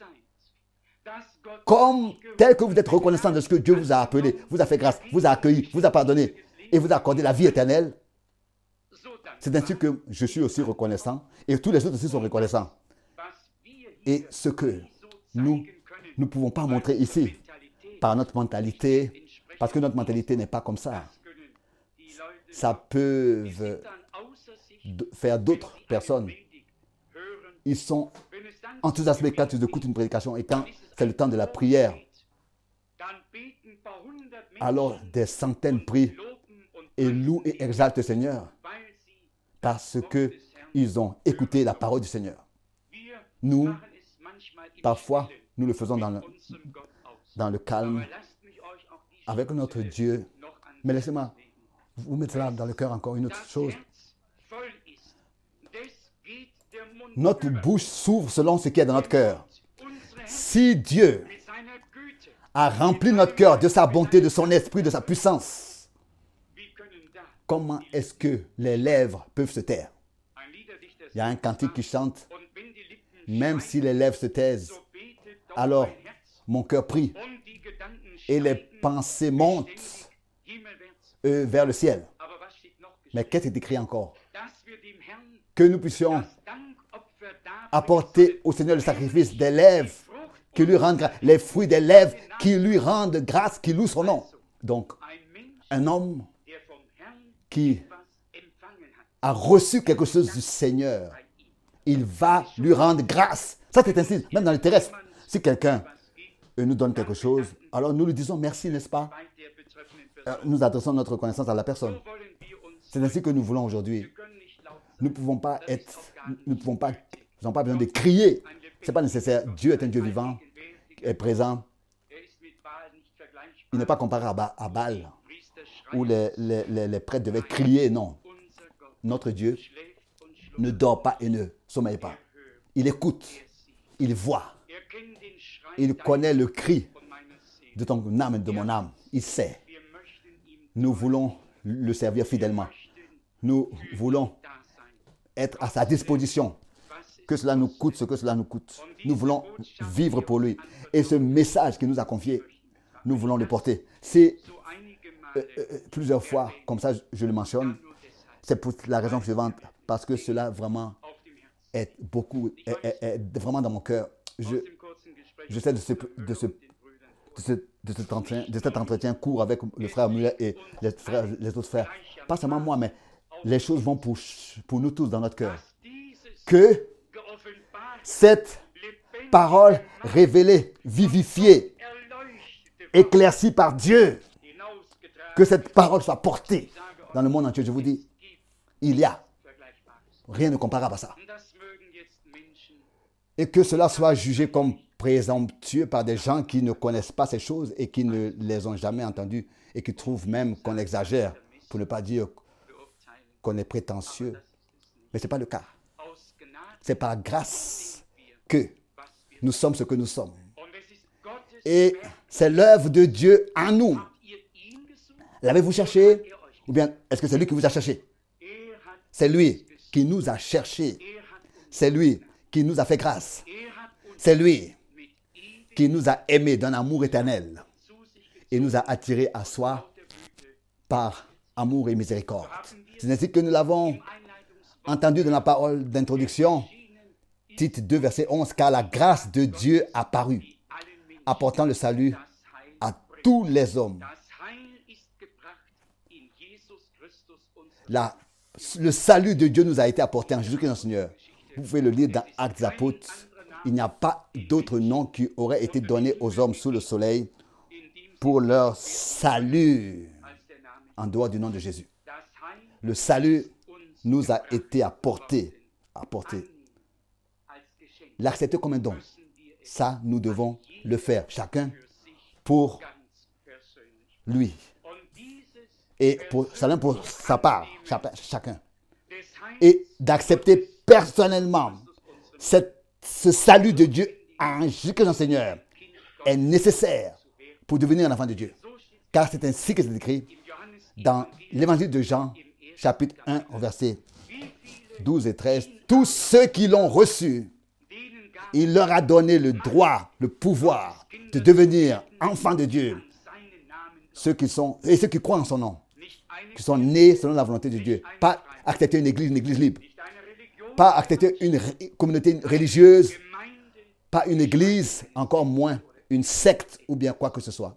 Comme tel que vous êtes reconnaissant de ce que Dieu vous a appelé, vous a fait grâce, vous a accueilli, vous a pardonné et vous a accordé la vie éternelle. C'est ainsi que je suis aussi reconnaissant et tous les autres aussi sont reconnaissants. Et ce que nous ne pouvons pas montrer ici par notre mentalité, parce que notre mentalité n'est pas comme ça. Ça peut faire d'autres personnes. Ils sont enthousiasmés quand ils écoutent une prédication et quand c'est le temps de la prière. Alors des centaines prient et louent et exaltent le Seigneur parce qu'ils ont écouté la parole du Seigneur. Nous, parfois, nous le faisons dans le calme avec notre Dieu. Mais laissez-moi vous mettre là dans le cœur encore une autre chose. Notre bouche s'ouvre selon ce qui est dans notre cœur. Si Dieu a rempli notre cœur de sa bonté, de son esprit, de sa puissance, comment est-ce que les lèvres peuvent se taire? Il y a un cantique qui chante, même si les lèvres se taisent, alors mon cœur prie et les pensées montent vers le ciel. Mais qu'est-ce qui est écrit encore? Que nous puissions apporter au Seigneur le sacrifice des lèvres qui lui rendent grâce, les fruits des lèvres qui lui rendent grâce, qui louent son nom. Donc, un homme qui a reçu quelque chose du Seigneur, il va lui rendre grâce. Ça, c'est ainsi, même dans le terrestre. Si quelqu'un nous donne quelque chose, alors nous lui disons merci, n'est-ce pas? Nous adressons notre reconnaissance à la personne. C'est ainsi que nous voulons aujourd'hui. Nous n'avons pas besoin de crier. Ce n'est pas nécessaire. Dieu est un Dieu vivant, est présent. Il n'est pas comparé à Baal, où les prêtres devaient crier. Non. Notre Dieu ne dort pas et ne sommeille pas. Il écoute, il voit. Il connaît le cri de ton âme et de mon âme. Il sait. Nous voulons le servir fidèlement. Nous voulons être à sa disposition. Que cela nous coûte ce que cela nous coûte. Nous voulons vivre pour lui. Et ce message qu'il nous a confié, nous voulons le porter. C'est plusieurs fois, comme ça je le mentionne, c'est pour la raison suivante, parce que cela vraiment est beaucoup, est vraiment dans mon cœur. Je sais de cet entretien court avec le frère Muller et les autres frères. Pas seulement moi, mais les choses vont pour nous tous dans notre cœur. Que cette parole révélée, vivifiée, éclaircie par Dieu, que cette parole soit portée dans le monde entier. Je vous dis, il y a rien de comparable à ça. Et que cela soit jugé comme présomptueux par des gens qui ne connaissent pas ces choses et qui ne les ont jamais entendues et qui trouvent même qu'on exagère, pour ne pas dire qu'on est prétentieux. Mais ce n'est pas le cas. C'est par grâce que nous sommes ce que nous sommes. Et c'est l'œuvre de Dieu en nous. L'avez-vous cherché? Ou bien est-ce que c'est lui qui vous a cherché? C'est lui qui nous a cherchés. C'est lui qui nous a fait grâce. C'est lui qui nous a aimés d'un amour éternel et nous a attirés à soi par amour et miséricorde. C'est ainsi que nous l'avons entendu dans la parole d'introduction, Tite 2, verset 11, car la grâce de Dieu a paru, apportant le salut à tous les hommes. Le salut de Dieu nous a été apporté en Jésus-Christ notre Seigneur. Vous pouvez le lire dans Actes des Apôtres. Il n'y a pas d'autre nom qui aurait été donné aux hommes sous le soleil pour leur salut en dehors du nom de Jésus. Le salut nous a été apporté. L'accepter comme un don. Ça, nous devons le faire, chacun pour lui. Et pour sa part, chacun. Et d'accepter personnellement ce salut de Dieu en Jésus-Christ notre Seigneur est nécessaire pour devenir un enfant de Dieu. Car c'est ainsi que c'est écrit dans l'évangile de Jean, chapitre 1, verset 12 et 13. Tous ceux qui l'ont reçu, il leur a donné le droit, le pouvoir de devenir enfants de Dieu. Ceux qui croient en son nom, qui sont nés selon la volonté de Dieu. Pas accepter une église libre. Pas accepter une communauté religieuse. Pas une église, encore moins une secte ou bien quoi que ce soit.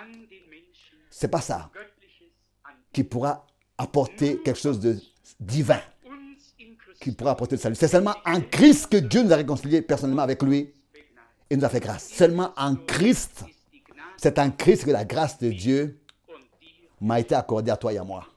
C'est pas ça qui pourra apporter quelque chose de divin, qui pourra apporter le salut. C'est seulement en Christ que Dieu nous a réconciliés personnellement avec lui et nous a fait grâce. Seulement en Christ. C'est en Christ que la grâce de Dieu m'a été accordée à toi et à moi.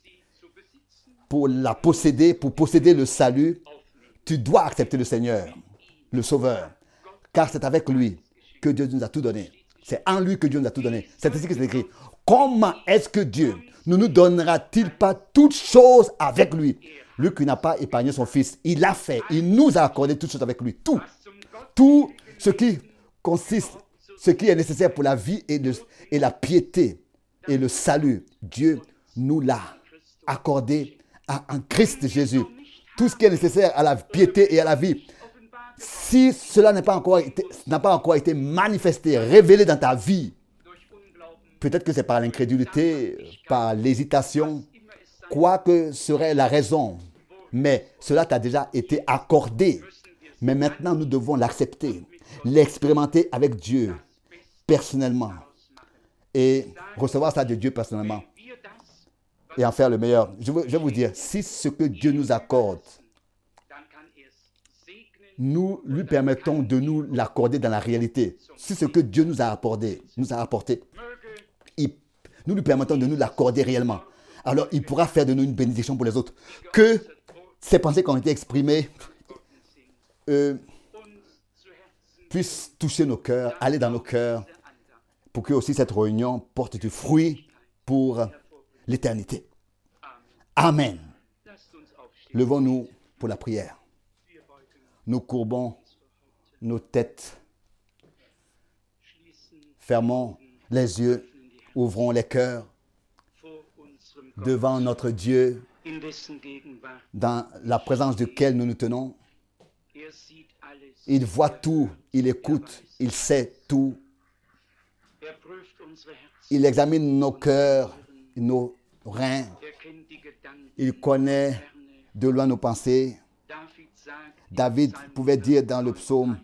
Pour la posséder, pour posséder le salut, tu dois accepter le Seigneur, le Sauveur. Car c'est avec lui que Dieu nous a tout donné. C'est en lui que Dieu nous a tout donné. C'est ainsi que c'est écrit. Comment est-ce que Dieu ne nous donnera-t-il pas toutes choses avec lui? Lui qui n'a pas épargné son Fils, il l'a fait. Il nous a accordé toutes choses avec lui. Tout ce qui consiste, ce qui est nécessaire pour la vie et la piété et le salut, Dieu nous l'a accordé en Christ Jésus. Tout ce qui est nécessaire à la piété et à la vie. Si cela n'a pas encore été manifesté, révélé dans ta vie, peut-être que c'est par l'incrédulité, par l'hésitation, quoi que serait la raison, mais cela t'a déjà été accordé. Mais maintenant, nous devons l'accepter, l'expérimenter avec Dieu personnellement et recevoir ça de Dieu personnellement et en faire le meilleur. Je vais vous dire, si ce que Dieu nous accorde, nous lui permettons de nous l'accorder dans la réalité. Si ce que Dieu nous a apporté, nous lui permettons de nous l'accorder réellement. Alors, il pourra faire de nous une bénédiction pour les autres. Que ces pensées qui ont été exprimées puissent toucher nos cœurs, aller dans nos cœurs, pour que aussi cette réunion porte du fruit pour l'éternité. Amen. Levons-nous pour la prière. Nous courbons nos têtes. Fermons les yeux. Ouvrons les cœurs devant notre Dieu, dans la présence duquel nous nous tenons. Il voit tout, il écoute, il sait tout. Il examine nos cœurs, nos reins. Il connaît de loin nos pensées. David pouvait dire dans le psaume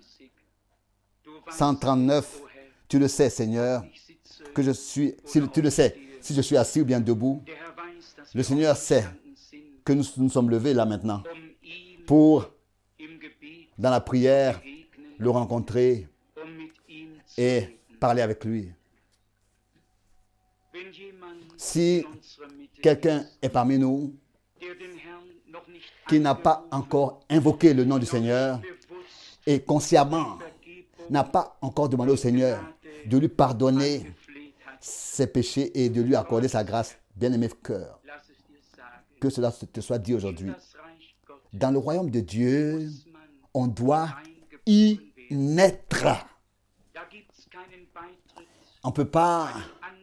139, tu le sais, Seigneur, que je suis, si tu le sais, si je suis assis ou bien debout, le Seigneur sait que nous sommes levés là maintenant pour, dans la prière, le rencontrer et parler avec lui. Si quelqu'un est parmi nous qui n'a pas encore invoqué le nom du Seigneur et consciemment n'a pas encore demandé au Seigneur de lui pardonner ses péchés et de lui accorder sa grâce, bien-aimé cœur, que cela te soit dit aujourd'hui. Dans le royaume de Dieu, on doit y naître. On ne peut pas,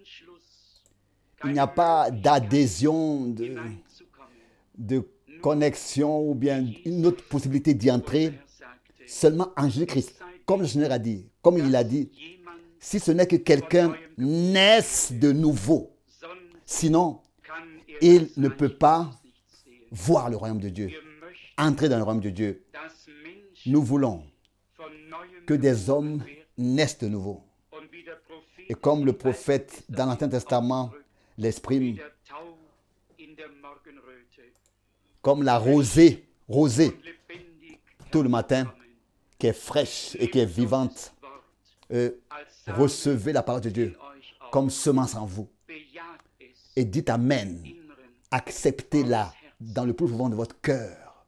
il n'y a pas d'adhésion, de connexion ou bien une autre possibilité d'y entrer seulement en Jésus-Christ. Comme le Seigneur a dit, comme il a dit, si ce n'est que quelqu'un naisse de nouveau, sinon il ne peut pas voir le royaume de Dieu, entrer dans le royaume de Dieu. Nous voulons que des hommes naissent de nouveau. Et comme le prophète dans l'Ancien Testament l'exprime, comme la rosée tout le matin, qui est fraîche et qui est vivante, recevez la parole de Dieu comme semence en vous. Et dites Amen. Acceptez-la dans le plus profond de votre cœur.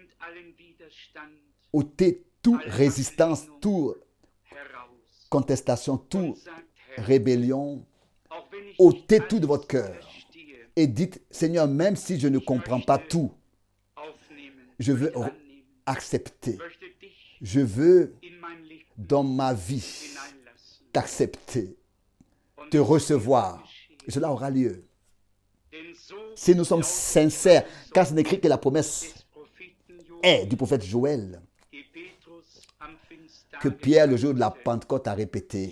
Ôtez toute résistance, toute contestation, toute rébellion. Ôtez tout de votre cœur. Et dites, Seigneur, même si je ne comprends pas tout, je veux accepter. Je veux, dans ma vie, t'accepter, te recevoir. Et cela aura lieu. Si nous sommes sincères, car c'est écrit que la promesse est du prophète Joël, que Pierre, le jour de la Pentecôte, a répété.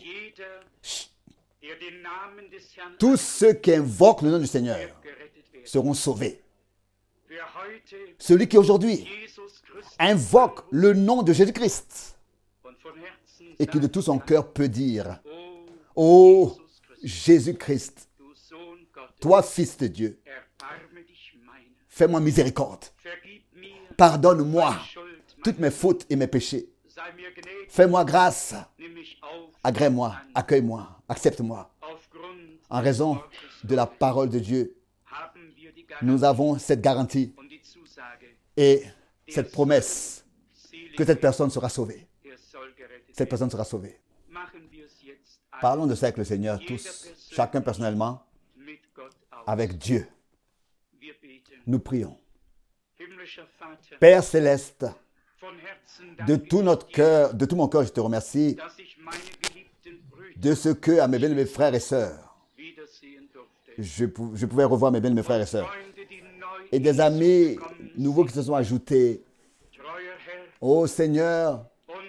Tous ceux qui invoquent le nom du Seigneur seront sauvés. Celui qui aujourd'hui invoque le nom de Jésus-Christ et qui de tout son cœur peut dire, ô Jésus-Christ, toi, Fils de Dieu, fais-moi miséricorde. Pardonne-moi toutes mes fautes et mes péchés. Fais-moi grâce. Agrée-moi, accueille-moi, accepte-moi. En raison de la parole de Dieu, nous avons cette garantie et cette promesse que cette personne sera sauvée. Cette personne sera sauvée. Parlons de ça avec le Seigneur, tous, chacun personnellement, avec Dieu. Nous prions. Père céleste, de tout notre cœur, de tout mon cœur, je te remercie de ce que à mes bien-aimés frères et sœurs, je pouvais revoir mes bien-aimés frères et sœurs et des amis nouveaux qui se sont ajoutés. Ô Seigneur,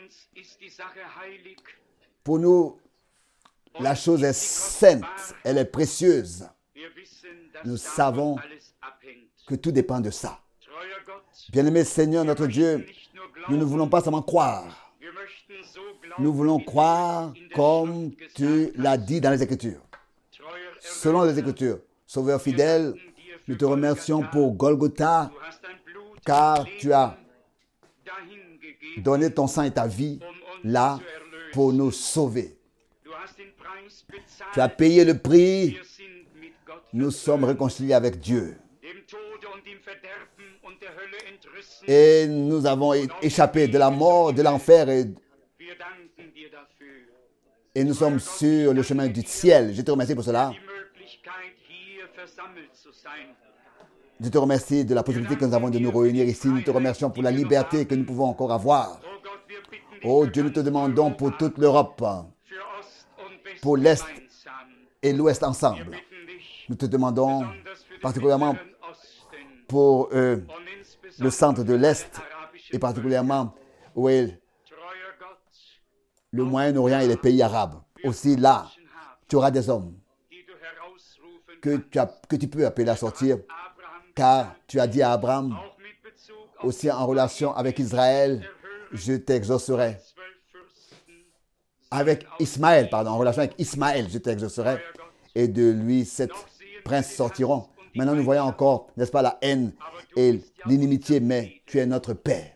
pour nous, la chose est sainte, elle est précieuse. Nous savons que tout dépend de ça. Bien-aimé Seigneur, notre Dieu, nous ne voulons pas seulement croire. Nous voulons croire comme tu l'as dit dans les Écritures. Selon les Écritures, Sauveur fidèle, nous te remercions pour Golgotha, car tu as donné ton sang et ta vie là pour nous sauver. Tu as payé le prix. Nous sommes réconciliés avec Dieu. Et nous avons échappé de la mort, de l'enfer et nous sommes sur le chemin du ciel. Je te remercie pour cela. Je te remercie de la possibilité que nous avons de nous réunir ici. Nous te remercions pour la liberté que nous pouvons encore avoir. Oh Dieu, nous te demandons pour toute l'Europe, pour l'Est et l'Ouest ensemble. Nous te demandons particulièrement pour le centre de l'Est et particulièrement où est le Moyen-Orient et les pays arabes. Aussi là, tu auras des hommes que tu peux appeler à sortir, car tu as dit à Abraham, Aussi en relation avec Israël, je t'exaucerai. Avec Ismaël, pardon, en relation avec Ismaël, je t'exaucerai. Et de lui, 7 princes sortiront. Maintenant, nous voyons encore, n'est-ce pas, la haine et l'inimitié, mais tu es notre Père.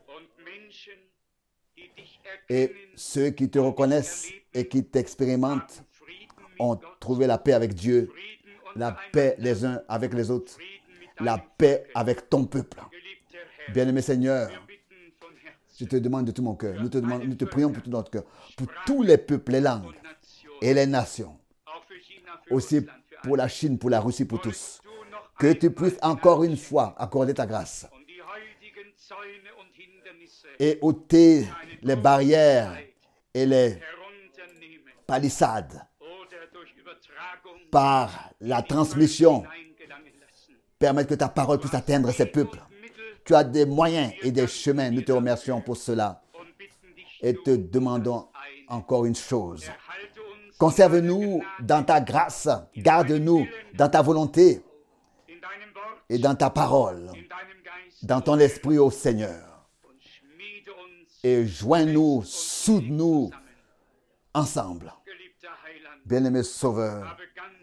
Et ceux qui te reconnaissent et qui t'expérimentent ont trouvé la paix avec Dieu, la paix les uns avec les autres, la paix avec ton peuple. Bien-aimé Seigneur, je te demande de tout mon cœur, nous te prions pour tout notre cœur, pour tous les peuples, les langues et les nations, aussi pour la Chine, pour la Russie, pour tous, que tu puisses encore une fois accorder ta grâce et ôter les barrières et les palissades par la transmission, permettre que ta parole puisse atteindre ces peuples. Tu as des moyens et des chemins. Nous te remercions pour cela et te demandons encore une chose. Conserve-nous dans ta grâce, garde-nous dans ta volonté et dans ta parole, dans ton esprit, ô Seigneur. Et joins-nous, soude-nous ensemble. Bien-aimé Sauveur,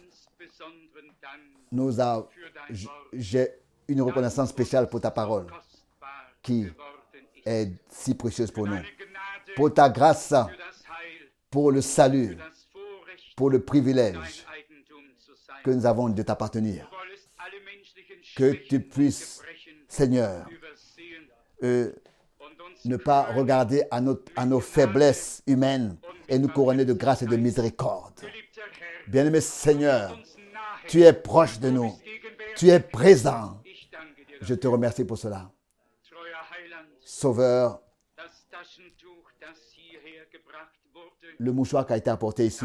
j'ai une reconnaissance spéciale pour ta parole qui est si précieuse pour nous. Pour ta grâce, pour le salut, pour le privilège que nous avons de t'appartenir. Que tu puisses, Seigneur, ne pas regarder à nos faiblesses humaines et nous couronner de grâce et de miséricorde. Bien-aimé Seigneur, tu es proche de nous. Tu es présent. Je te remercie pour cela. Sauveur, le mouchoir qui a été apporté ici,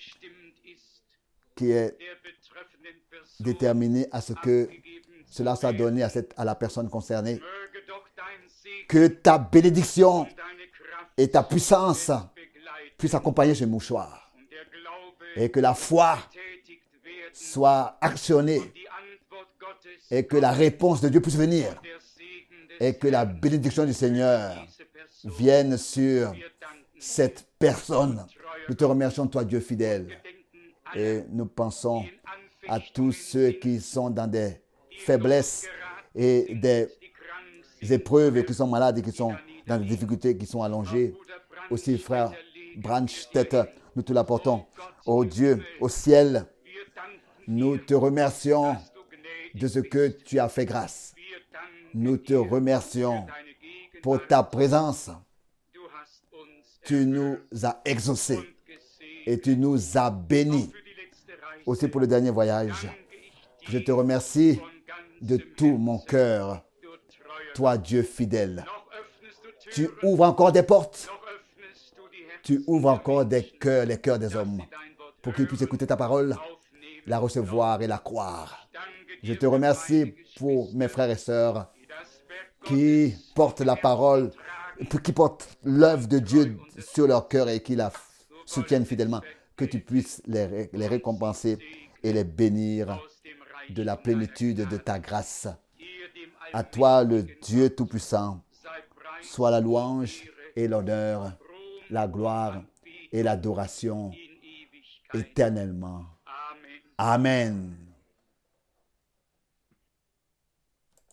qui est déterminé à ce que cela soit donné à la personne concernée. Que ta bénédiction et ta puissance puissent accompagner ce mouchoir. Et que la foi soit actionnée. Et que la réponse de Dieu puisse venir. Et que la bénédiction du Seigneur vienne sur cette personne. Nous te remercions, toi, Dieu fidèle. Et nous pensons à tous ceux qui sont dans des faiblesses et des épreuves et qui sont malades et qui sont dans des difficultés, qui sont allongés. Aussi, frère Brandstedt, nous te l'apportons. Oh Dieu, au ciel, nous te remercions de ce que tu as fait grâce. Nous te remercions pour ta présence. Tu nous as exaucés et tu nous as bénis. Aussi pour le dernier voyage. Je te remercie de tout mon cœur. Toi, Dieu fidèle. Tu ouvres encore des portes. Tu ouvres encore des cœurs, les cœurs des hommes, pour qu'ils puissent écouter ta parole, la recevoir et la croire. Je te remercie pour mes frères et sœurs qui portent la parole, qui portent l'œuvre de Dieu sur leur cœur et qui la soutiennent fidèlement. Que tu puisses les récompenser et les bénir de la plénitude de ta grâce. À toi, le Dieu Tout-Puissant, soit la louange et l'honneur, la gloire et l'adoration éternellement. Amen.